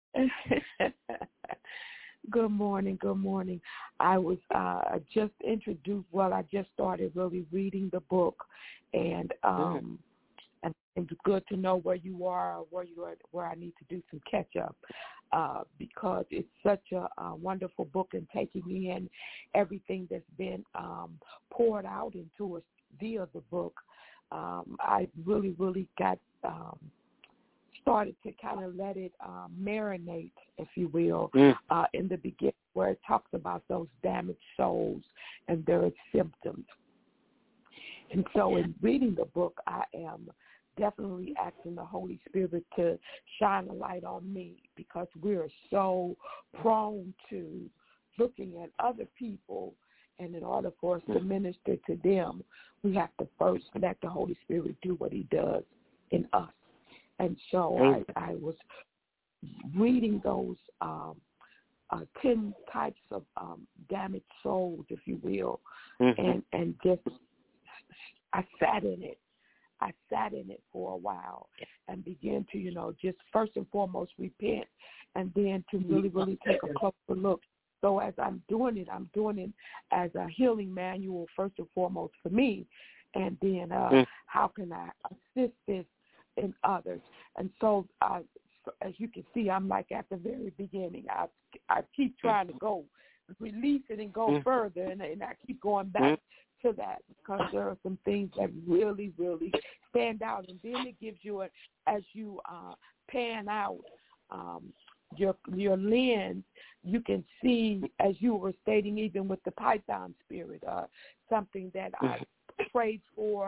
Good morning, good morning. I was uh, just introduced, well, I just started really reading the book, and um, mm-hmm. and it's good to know where you are, where you are, where I need to do some catch up, uh, because it's such a, a wonderful book and taking in everything that's been um, poured out into us via the book. Um, I really, really got um, started to kind of let it um, marinate, if you will, mm. uh, in the beginning, where it talks about those damaged souls and their symptoms. And so in reading the book, I am definitely asking the Holy Spirit to shine a light on me, because we're so prone to looking at other people, and in order for us to minister to them, we have to first let the Holy Spirit do what he does in us. And so I, I was reading those um, uh, ten types of um, damaged souls, if you will, mm-hmm. and, and just I sat in it. I sat in it for a while and began to, you know, just first and foremost repent, and then to really, really take a closer look. So as I'm doing it, I'm doing it as a healing manual first and foremost for me, and then uh, mm. how can I assist this in others? And so, uh, so as you can see, I'm like at the very beginning. I I keep trying to go, release it and go mm. further, and, and I keep going back mm. to that, because there are some things that really, really stand out. And then it gives you, a, as you uh, pan out um, your your lens, you can see, as you were stating, even with the Python spirit, uh, something that I prayed for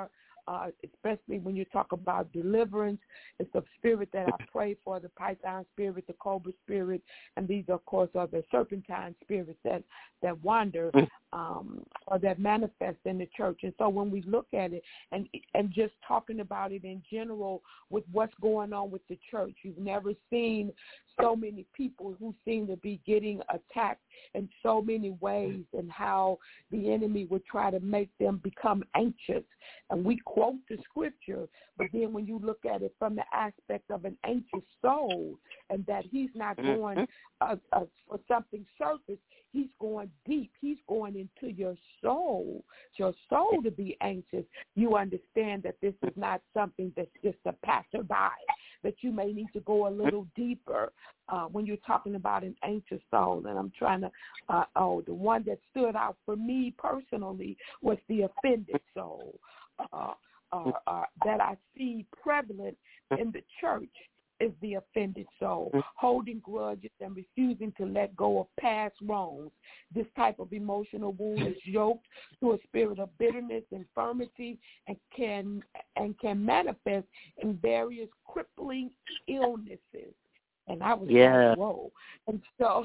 uh, especially when you talk about deliverance. It's a spirit that I pray for, the python spirit, the cobra spirit, and these, of course, are the serpentine spirits that, that wander um, or that manifest in the church. And so when we look at it and and just talking about it in general with what's going on with the church, you've never seen so many people who seem to be getting attacked in so many ways, and how the enemy would try to make them become anxious. And we quote the scripture, but then when you look at it from the aspect of an anxious soul, and that he's not going uh, uh, for something surface, he's going deep. He's going into your soul, your soul to be anxious. You understand that this is not something that's just a passerby, that you may need to go a little deeper uh, when you're talking about an anxious soul. And I'm trying to, uh, oh, the one that stood out for me personally was the offended soul uh, uh, uh, that I see prevalent in the church. Is the offended soul, holding grudges and refusing to let go of past wrongs. This type of emotional wound is yoked to a spirit of bitterness, infirmity, and can and can manifest in various crippling illnesses. And I was yeah. like, whoa. And so,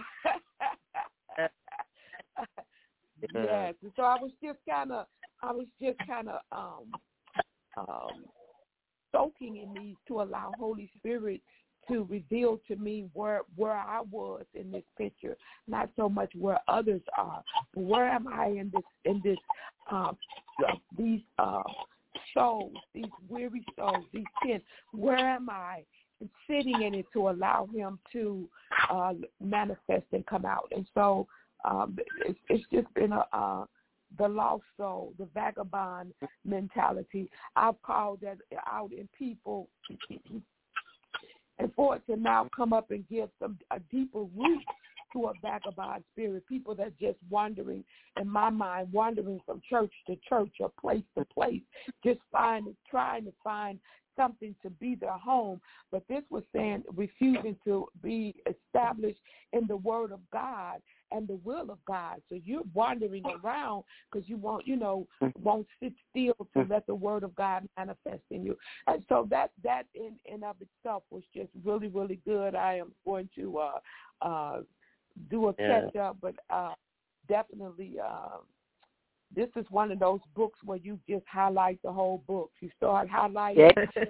yes. And so I was just kind of, I was just kind of, um, um, soaking in these to allow Holy Spirit to reveal to me where where I was in this picture, not so much where others are, but where am I in this in this um, these uh, souls, these weary souls, these ten. Where am I sitting in it to allow Him to uh, manifest and come out? And so um, it's, it's just been a. Uh, the lost soul, the vagabond mentality. I've called that out in people, and for it to now come up and give some a deeper root to a vagabond spirit, people that just wandering, in my mind, wandering from church to church or place to place, just find, trying to find something to be their home. But this was saying refusing to be established in the Word of God and the will of God. So you're wandering around because you won't, you know, won't sit still to let the Word of God manifest in you. And so that that in and of itself was just really, really good. I am going to uh, uh, do a Yeah. catch up, but uh, definitely. Uh, This is one of those books where you just highlight the whole book. You start highlighting, Yeah.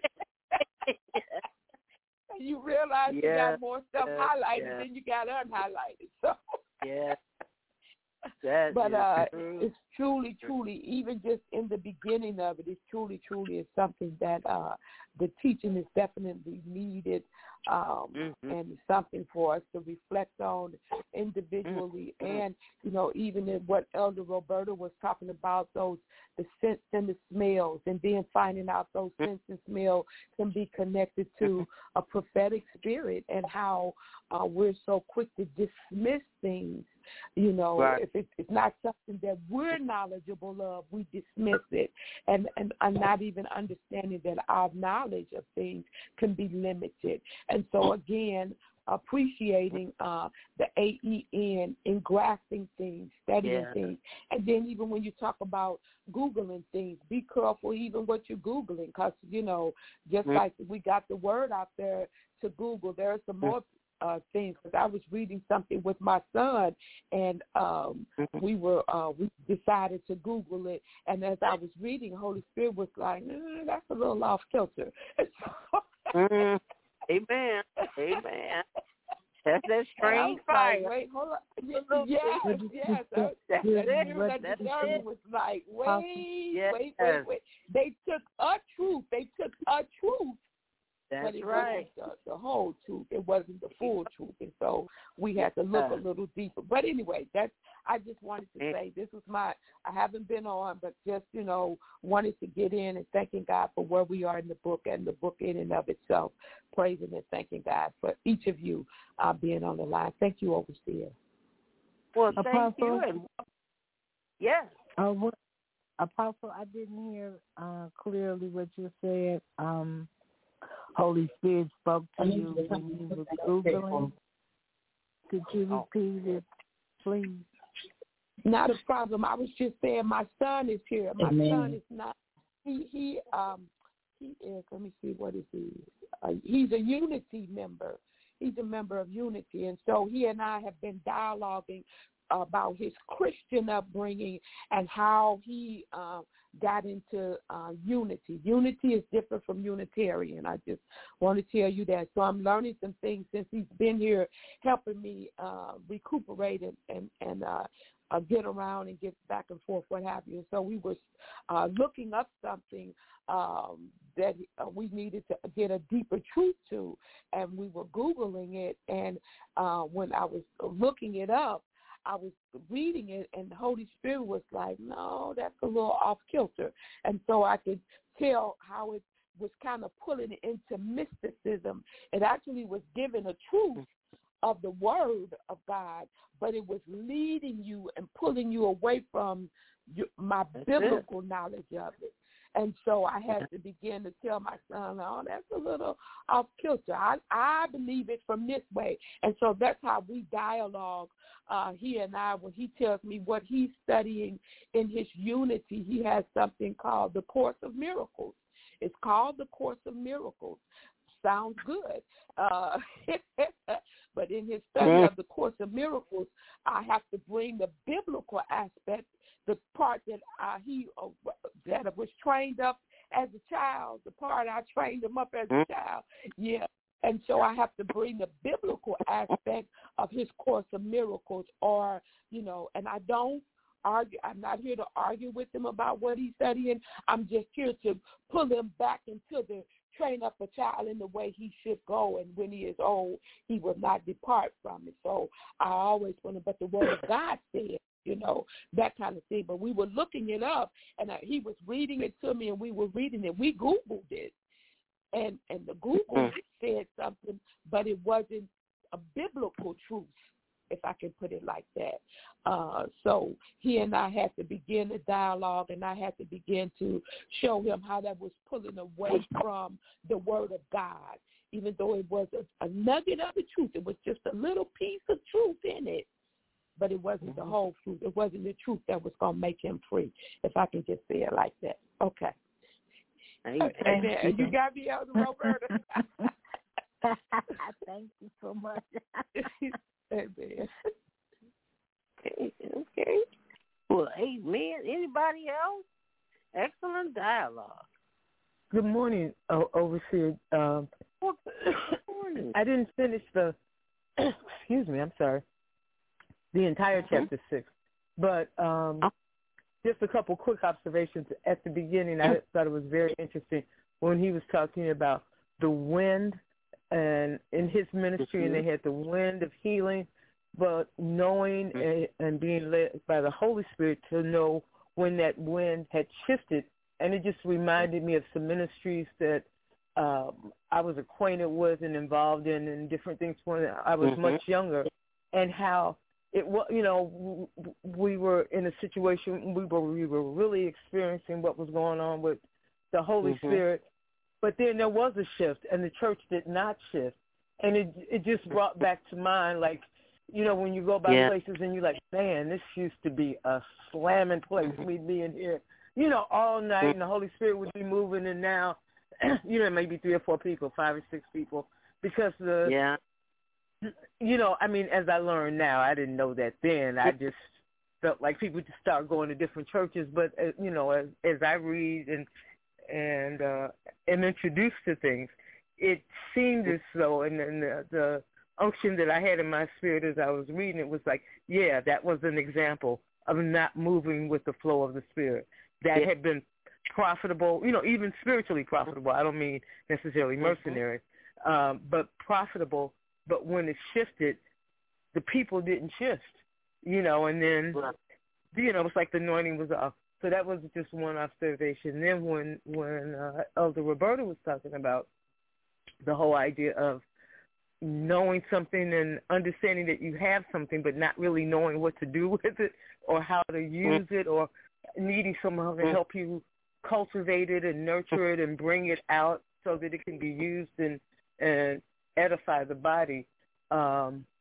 and you realize Yeah. you got more stuff Yeah. highlighted Yeah. than you got unhighlighted. So, Yeah. That but is uh, true. it's truly, truly, even just in the beginning of it, it's truly, truly is something that uh, the teaching is definitely needed, um, mm-hmm. and it's something for us to reflect on individually, mm-hmm. and you know, even in what Elder Roberta was talking about, those the scents and the smells, and then finding out those scents and smells can be connected to a prophetic spirit, and how uh, we're so quick to dismiss things. You know, right. if it, it's not something that we're knowledgeable of, we dismiss it, and, and and not even understanding that our knowledge of things can be limited. And so, again, appreciating uh, the A E N in grasping things, studying yeah. things. And then even when you talk about Googling things, be careful even what you're Googling, because, you know, just mm-hmm. like we got the word out there to Google, there are some more Uh, things, because I was reading something with my son, and um, we were uh, we decided to Google it, and as I was reading, Holy Spirit was like, mm, "That's a little off kilter." mm, amen, amen. That's that strange fire. Like, wait, hold on. Yes, yes. yes. That, that, that, that, that discernment was like, wait, yes. wait, wait, wait. They took a truth. They took a truth. That's but it right. wasn't the, the whole truth. It wasn't the full truth, and so we had to look a little deeper. But anyway, that's. I just wanted to say this was my. I haven't been on, but just you know, wanted to get in and thanking God for where we are in the book and the book in and of itself, praising and thanking God for each of you uh, being on the line. Thank you, Overseer. Well, thank Apostle, you. And, yes. Uh, what, Apostle, I didn't hear uh, clearly what you said. Um, Holy Spirit spoke to you when you were Googling. Could you repeat it, please? Not a problem. I was just saying my son is here. My Amen. son is not he he um he is. Let me see, what is he? Uh, he's a Unity member. He's a member of Unity, and so he and I have been dialoguing about his Christian upbringing and how he uh, got into uh, unity. Unity is different from Unitarian. I just want to tell you that. So I'm learning some things since he's been here, helping me uh, recuperate and and, and uh, uh, get around and get back and forth, what have you. And so we were uh, looking up something um, that uh, we needed to get a deeper truth to, and we were Googling it. And uh, when I was looking it up, I was reading it, and the Holy Spirit was like, no, that's a little off kilter. And so I could tell how it was kind of pulling it into mysticism. It actually was giving a truth of the Word of God, but it was leading you and pulling you away from your, my that's biblical it. knowledge of it. And so I had to begin to tell my son, oh, that's a little off kilter. I, I believe it from this way. And so that's how we dialogue, uh, he and I, when he tells me what he's studying in his Unity. He has something called the Course of Miracles. It's called the Course of Miracles. Sounds good. Uh, but in his study of the Course of Miracles, I have to bring the biblical aspect, the part that uh, he uh, that was trained up as a child, the part I trained him up as a child. Yeah. And so I have to bring the biblical aspect of his Course of Miracles, or, you know, and I don't argue. I'm not here to argue with him about what he's studying. I'm just here to pull him back into the train up a child in the way he should go, and when he is old, he will not depart from it. So I always want to, but the Word of God said, you know, that kind of thing. But we were looking it up, and uh, he was reading it to me, and we were reading it. We Googled it, and, and the Google said something, but it wasn't a biblical truth, if I can put it like that. Uh, so he and I had to begin a dialogue, and I had to begin to show him how that was pulling away from the Word of God, even though it was a, a nugget of the truth. It was just a little piece of truth in it, but it wasn't the whole truth. It wasn't the truth that was going to make him free, if I can just say it like that. Okay. Amen. Amen. You got me, Elder Roberta. Thank you so much. Amen. Okay, okay. Well, amen. Anybody else? Excellent dialogue. Good morning, o- Overseer. Um, Good morning. I didn't finish the, excuse me, I'm sorry, the entire mm-hmm. chapter six, but um, oh. just a couple quick observations. At the beginning, I thought it was very interesting when he was talking about the wind, and in his ministry, mm-hmm. and they had the wind of healing, but knowing mm-hmm. and, and being led by the Holy Spirit to know when that wind had shifted. And it just reminded me of some ministries that um, I was acquainted with and involved in, and different things when I was mm-hmm. much younger, and how it was, you know, we were in a situation, we were, we were really experiencing what was going on with the Holy mm-hmm. Spirit. But then there was a shift, and the church did not shift. And it it just brought back to mind, like, you know, when you go by yeah. places and you're like, man, this used to be a slamming place. We'd be in here, you know, all night, and the Holy Spirit would be moving, and now, you know, maybe three or four people, five or six people, because the, yeah. you know, I mean, as I learned now, I didn't know that then. I just felt like people just start going to different churches. But, uh, you know, as, as I read and, and uh, am introduced to things, it seemed as though, and, and the, the unction that I had in my spirit as I was reading it was like, yeah, that was an example of not moving with the flow of the Spirit. That had been profitable, you know, even spiritually profitable. I don't mean necessarily mercenary, um, but profitable. But when it shifted, the people didn't shift, you know, and then, you know, it's like the anointing was off. So that was just one observation. Then when, when uh, Elder Roberta was talking about the whole idea of knowing something and understanding that you have something but not really knowing what to do with it or how to use it, or needing someone to help you cultivate it and nurture it and bring it out so that it can be used and, and edify the body. Um,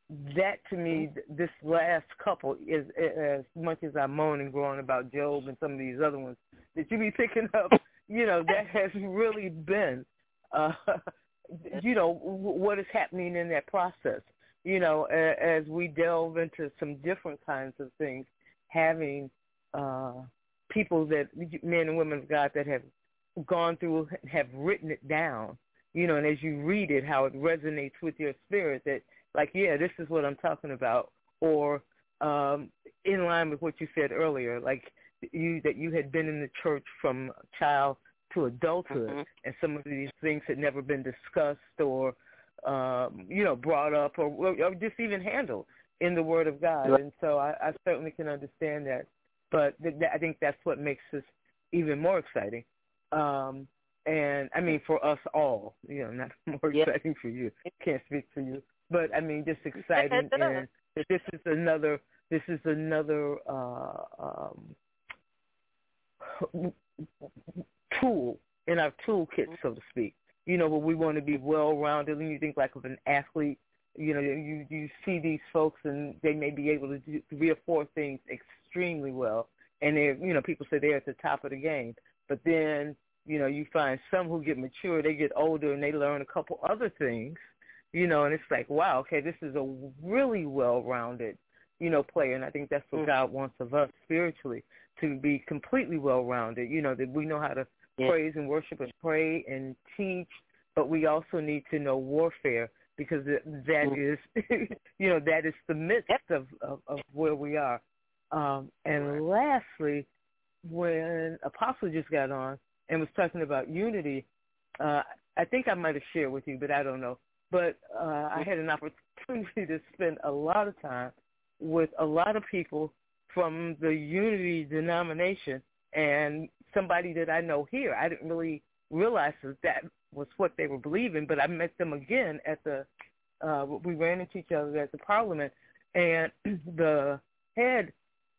that to me, this last couple is as much as I moan and groan about Job and some of these other ones that you be picking up. You know, that has really been, uh, you know, what is happening in that process. You know, as we delve into some different kinds of things, having uh, people that, men and women of God that have gone through, have written it down, you know, and as you read it, how it resonates with your spirit that, like, yeah, this is what I'm talking about, or um, in line with what you said earlier, like you that you had been in the church from child to adulthood, mm-hmm. and some of these things had never been discussed or, um, you know, brought up or, or just even handled in the Word of God. Right. And so I, I certainly can understand that. But th- th- I think that's what makes this even more exciting. Um, and, I mean, for us all, you know, not more yeah. exciting for you. Can't speak for you. But, I mean, just exciting. And this is another, this is another uh, um, tool in our toolkit, so to speak. You know, where we want to be well-rounded, and you think like of an athlete, you know, you, you see these folks and they may be able to do three or four things extremely well, and they're, you know, people say they're at the top of the game. But then, you know, you find some who get mature, they get older, and they learn a couple other things, you know, and it's like, wow, okay, this is a really well-rounded, you know, player, and I think that's what mm-hmm. God wants of us spiritually, to be completely well-rounded, you know, that we know how to yeah. praise and worship and pray and teach, but we also need to know warfare, because that mm-hmm. is, you know, that is the midst of, of, of where we are. Um, and right. lastly, when Apostle just got on and was talking about unity, uh, I think I might have shared with you, but I don't know. But uh, I had an opportunity to spend a lot of time with a lot of people from the Unity denomination, and somebody that I know here. I didn't really realize that that was what they were believing, but I met them again at the, uh, we ran into each other at the Parliament, and the head,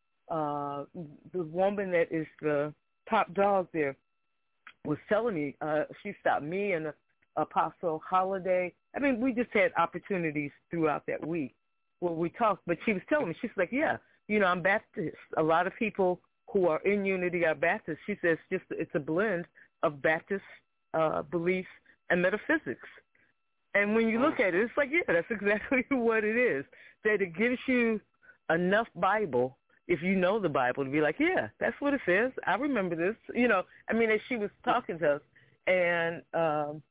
uh, the woman that is the top dog there was telling me, uh, she stopped me and Apostle Holiday. I mean, we just had opportunities throughout that week where we talked, but she was telling me, she's like, yeah, you know, I'm Baptist. A lot of people who are in Unity are Baptist. She says just it's a blend of Baptist uh, beliefs and metaphysics. And when you look at it, it's like, yeah, that's exactly what it is. That it gives you enough Bible, if you know the Bible, to be like, yeah, that's what it says. I remember this. You know, I mean, as she was talking to us, and um,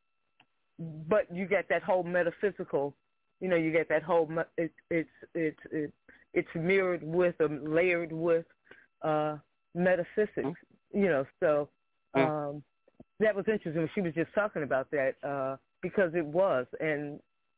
but you get that whole metaphysical, you know, you get that whole, it, it's it's it, it's mirrored with or layered with uh, metaphysics, you know. So um, that was interesting. She was just talking about that uh, because it was. And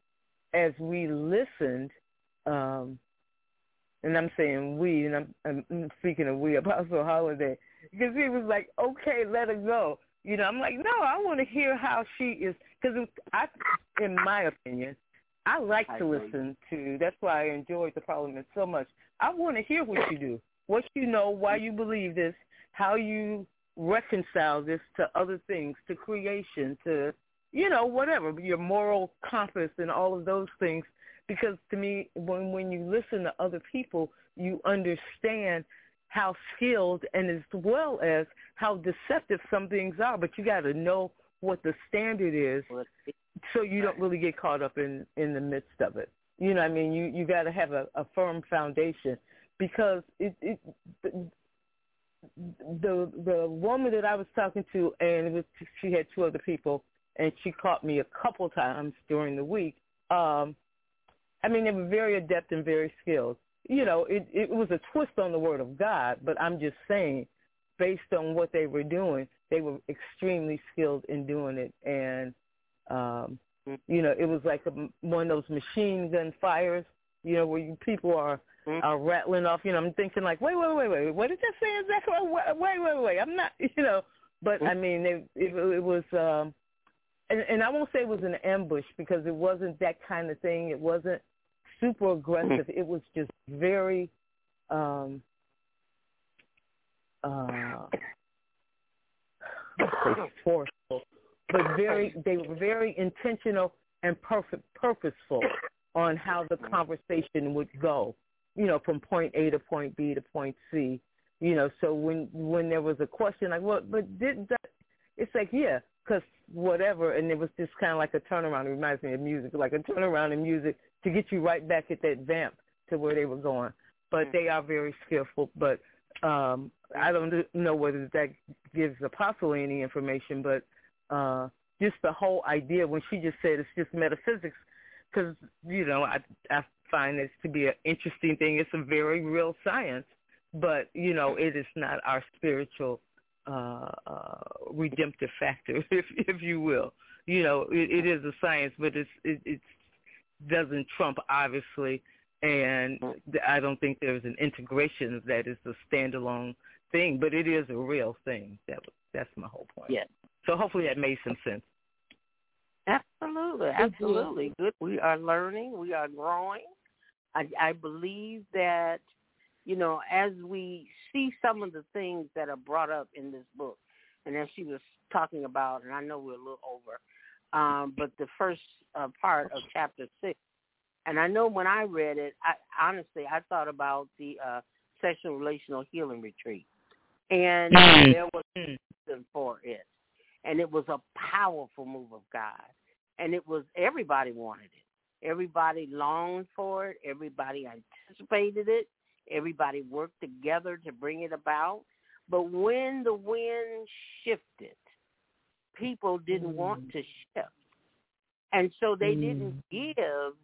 as we listened, um, and I'm saying we, and I'm, I'm speaking of we, Apostle Holiday, because he was like, okay, let her go. You know, I'm like, no, I want to hear how she is, because I, in my opinion, I like to listen to, that's why I enjoyed the Parliament so much. I want to hear what you do, what you know, why you believe this, how you reconcile this to other things, to creation, to, you know, whatever, your moral compass and all of those things. Because to me, when when you listen to other people, you understand how skilled and as well as how deceptive some things are. But you got to know what the standard is, so you don't really get caught up in, in the midst of it. You know what I mean? You you got to have a, a firm foundation, because it, it the, the the woman that I was talking to, and it was, she had two other people, and she caught me a couple times during the week. Um, I mean, they were very adept and very skilled. You know, it, it was a twist on the Word of God, but I'm just saying, based on what they were doing, they were extremely skilled in doing it. And, um, you know, it was like a, one of those machine gun fires, you know, where you, people are, are rattling off. You know, I'm thinking like, wait, wait, wait, wait, what did that say exactly? Wait, wait, wait, wait. I'm not, you know, but, I mean, it, it, it was, um, and, and I won't say it was an ambush, because it wasn't that kind of thing. It wasn't super aggressive. It was just very um, uh, forceful, but very. They were very intentional and perfect, purposeful on how the conversation would go, you know, from point A to point B to point C, you know. So when when there was a question like, well, but did that, it's like, yeah, because whatever, and it was just kind of like a turnaround. It reminds me of music, like a turnaround in music to get you right back at that vamp to where they were going. But they are very skillful. But um, I don't know whether that gives Apostle any information, but uh, just the whole idea when she just said it's just metaphysics, because, you know, I, I find this to be an interesting thing. It's a very real science, but, you know, it is not our spiritual uh, uh, redemptive factor, if if you will. You know, it, it is a science, but it's, it it's, doesn't trump, obviously, and I don't think there's an integration that is a standalone thing, but it is a real thing. That That's my whole point. Yes. So hopefully that made some sense. Absolutely, absolutely. Good. We are learning. We are growing. I, I believe that, you know, as we see some of the things that are brought up in this book, and as she was talking about, and I know we're a little over, um, but the first uh, part of chapter six, and I know when I read it, I, honestly, I thought about the uh, sexual relational healing retreat, and mm. there was a reason for it. And it was a powerful move of God. And it was, everybody wanted it. Everybody longed for it. Everybody anticipated it. Everybody worked together to bring it about. But when the wind shifted, people didn't mm. want to shift. And so they mm. didn't give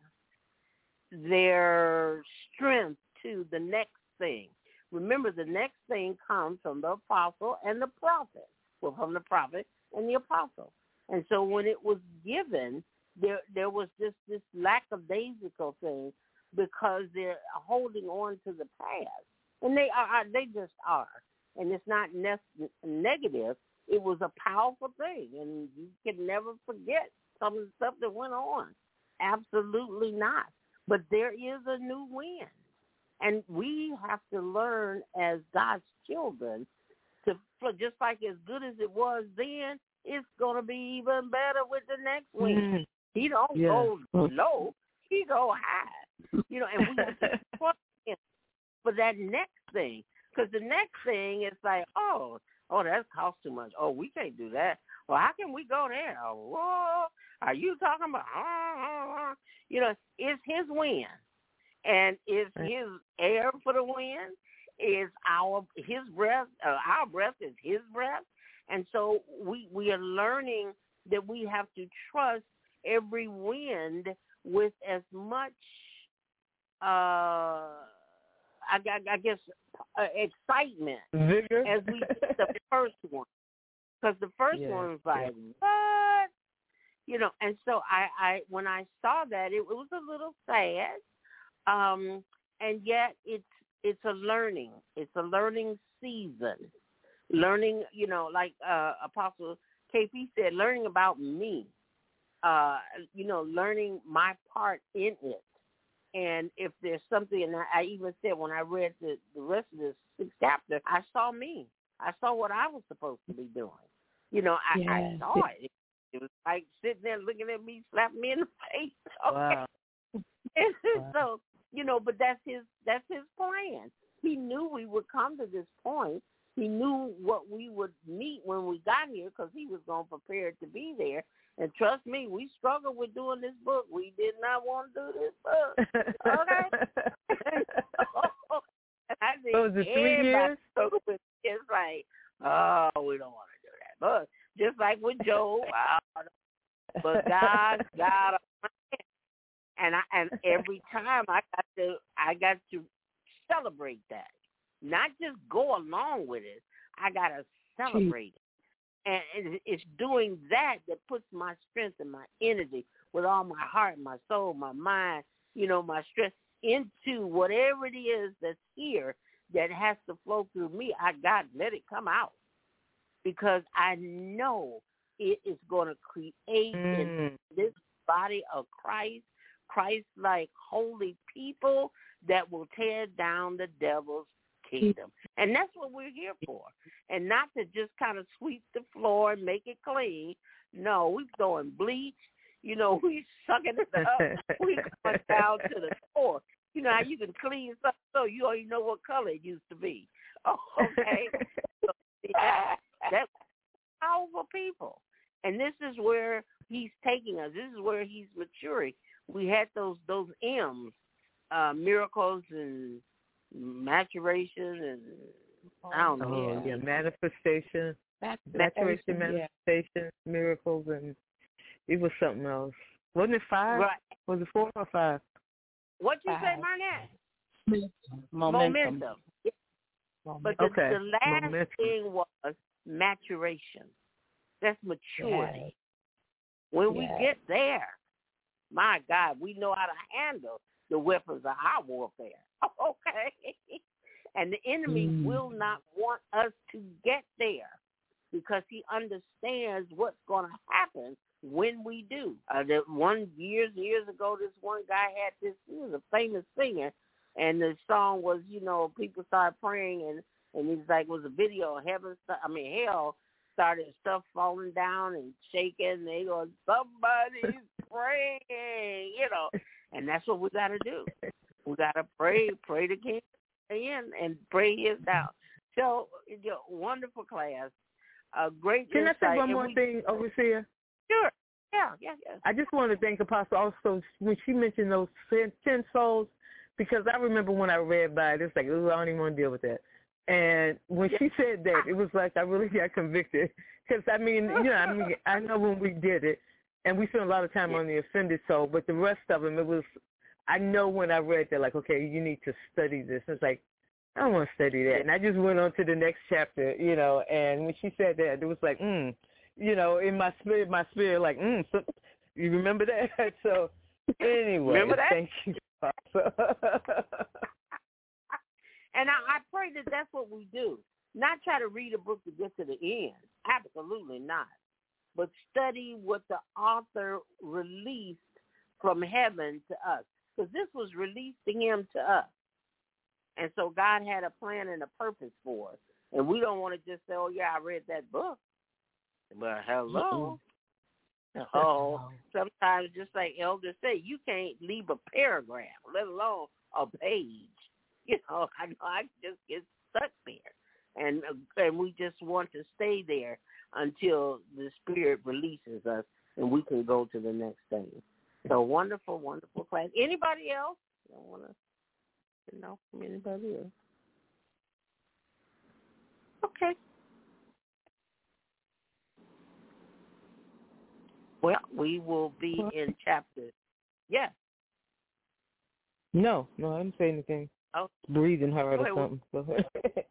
their strength to the next thing. Remember, the next thing comes from the apostle and the prophet. Well, from the prophet and the apostle. And so when it was given, there there was just this lackadaisical thing because they're holding on to the past. And they are, they just are. And it's not ne- negative. It was a powerful thing, and you can never forget some of the stuff that went on. Absolutely not. But there is a new wind. And we have to learn as God's children to, just like as good as it was then, it's going to be even better with the next wind. Mm-hmm. He don't yeah. go low. He go high. You know, and we have to trust him for that next thing. Because the next thing is like, oh, oh, that costs too much. Oh, we can't do that. Well, how can we go there? Oh, whoa, are you talking about, oh, you know, it's his wind. And it's his air for the wind. Is our his breath, uh, our breath is his breath. And so we, we are learning that we have to trust every wind with as much, uh, I, I guess, uh, excitement Vigor. as we did the first one. Because the first yeah. one was like, yeah. what? You know, and so I, I when I saw that, it, it was a little sad. Um, and yet it's, it's a learning. It's a learning season. Learning, you know, like uh, Apostle K P said, learning about me, uh, you know, learning my part in it. And if there's something, and I, I even said when I read the, the rest of this sixth chapter, I saw me. I saw what I was supposed to be doing. You know, I, yes. I saw it. it. It was like sitting there looking at me, slapping me in the face. Okay. Wow. And wow. So, you know, but that's his that's his plan. He knew we would come to this point. He knew what we would meet when we got here because he was going to prepare to be there. And trust me, we struggled with doing this book. We did not want to do this book. Okay? I think so was it three years? Struggled with it. It's like, oh, we don't want to do that. But just like with Job, but God got a plan. And I, and every time I got to I got to celebrate that, not just go along with it. I got to celebrate it, and it's doing that that puts my strength and my energy with all my heart, my soul, my mind, you know, my strength into whatever it is that's here that has to flow through me. I got to let it come out because I know it is going to create mm. in this body of Christ. Christ-like holy people that will tear down the devil's kingdom. And that's what we're here for. And not to just kind of sweep the floor and make it clean. No, we're throwing bleach, You know, we sucking it up. We going down to the store. You know how you can clean stuff so you already know what color it used to be. Oh, okay. So, yeah, that's powerful people. And this is where he's taking us. This is where he's maturing. We had those those M's, uh, miracles and maturation and I don't know. Oh, yeah, manifestation, maturation, manifestation, yeah. Miracles, and it was something else. Wasn't it five? Right. Was it four or five? What'd you five. say, Marnette? Momentum. Momentum. Yeah. But the, okay. the last Momentum. thing was maturation. That's maturity. Yes. When yes. we get there, my God, we know how to handle the weapons of our warfare. Okay. And the enemy mm. will not want us to get there because he understands what's going to happen when we do. Uh, the one years years ago, this one guy had this. He was a famous singer, and the song was, you know, people started praying, and and he's like, it was a video of heaven. I mean, hell started stuff falling down and shaking. They go, somebody's praying, you know, and that's what we got to do. We got to pray, pray the king in, and pray his down. So, you know, wonderful class. A great Can insight. I say one and more we, thing, Overseer? Sure. Yeah, yeah, yeah. I just want to thank Apostle also when she mentioned those ten, ten souls, because I remember when I read by it, it's like, ooh, I don't even want to deal with that. And when yeah. she said that, it was like I really got convicted. Because, I mean, you know, I mean, I know when we did it, and we spent a lot of time yeah. on the offended soul, but the rest of them, it was, I know when I read that, like, okay, you need to study this. It's like, I don't want to study that. And I just went on to the next chapter, you know, and when she said that, it was like, mm, you know, in my spirit, my spirit, like, mm, so, you remember that? So, anyway, remember that? Thank you, Pastor. And I, I pray that that's what we do. Not try to read a book to get to the end. Absolutely not. But study what the author released from heaven to us. Because this was released to him to us. And so God had a plan and a purpose for us. And we don't want to just say, oh, yeah, I read that book. But hello. Mm-hmm. Oh, sometimes just like Elder said, you can't leave a paragraph, let alone a page. You know, I know I just get stuck there. And and we just want to stay there until the Spirit releases us and we can go to the next thing. So wonderful, wonderful class. Anybody else? I don't want to know from anybody else. Okay. Well, we will be in chapter. Yes. No, no, I didn't say anything. Oh. Breathing hard okay, or something.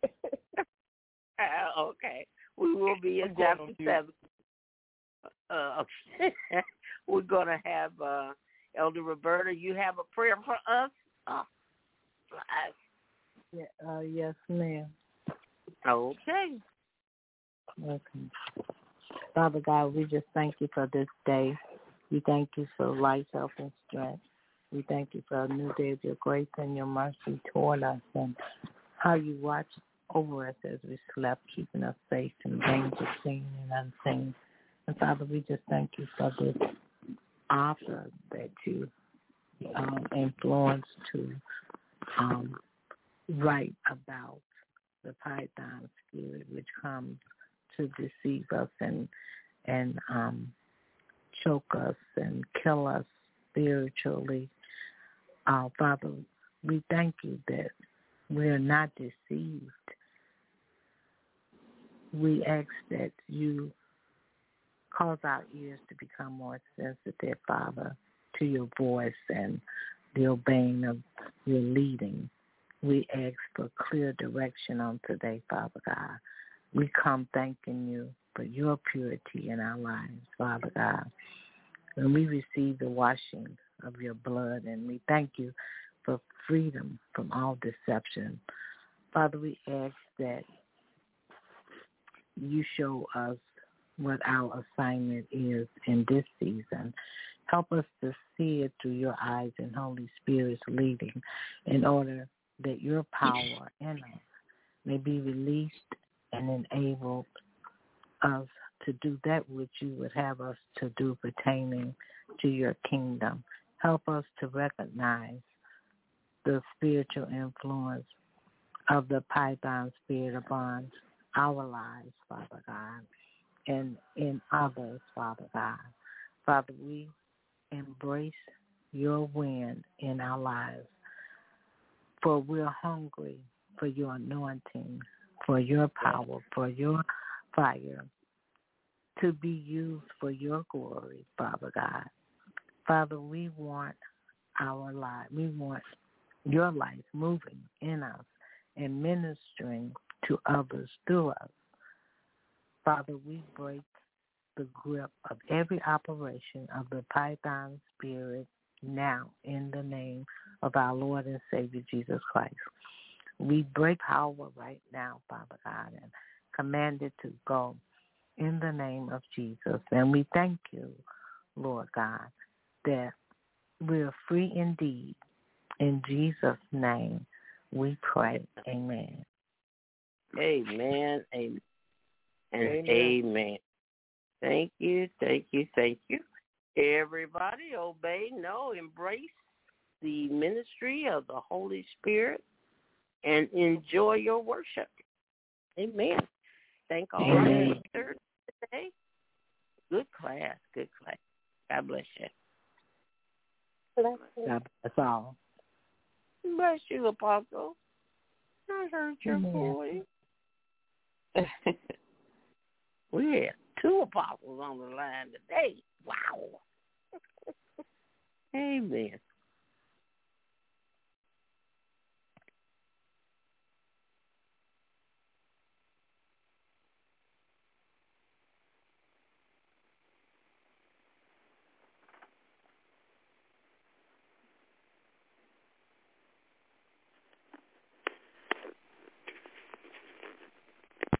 uh, okay. We will be in chapter seven. Uh, okay. We're going to have uh, Elder Roberta. You have a prayer for us? Oh. Yeah, uh, yes, ma'am. Okay. Okay. Father God, we just thank you for this day. We thank you for life, health, and strength. We thank you for a new day of your grace and your mercy toward us and how you watch over us as we slept, keeping us safe from danger seen and unseen. And Father, we just thank you for this author that you um, influenced to um, write about the Python spirit, which comes to deceive us and and um, choke us and kill us spiritually. Uh, Father, we thank you that we are not deceived. We ask that you cause our ears to become more sensitive, Father, to your voice and the obeying of your leading. We ask for clear direction on today, Father God. We come thanking you for your purity in our lives, Father God. And we receive the washing of your blood, and we thank you for freedom from all deception. Father, we ask that you show us what our assignment is in this season. Help us to see it through your eyes and Holy Spirit's leading in order that your power in us may be released and enabled us to do that which you would have us to do pertaining to your kingdom. Help us to recognize the spiritual influence of the python spirit upon our lives, Father God, and in others, Father God. Father, we embrace your wind in our lives, for we're hungry for your anointing, for your power, for your fire, to be used for your glory, Father God. Father, we want our life, we want your life moving in us and ministering to others through us. Father, we break the grip of every operation of the python spirit now in the name of our Lord and Savior Jesus Christ. We break power right now, Father God, and command it to go in the name of Jesus. And we thank you, Lord God, that we're free indeed. In Jesus' name we pray. Amen. Amen. Amen. And Amen. amen. Thank you, thank you, thank you. Everybody obey, know, embrace the ministry of the Holy Spirit and enjoy your worship. Amen. Thank all our sisters today. Good class, good class. God bless you. God bless all. Bless you, Apostle. I heard your Amen. voice. We had two apostles on the line today. Wow. Amen.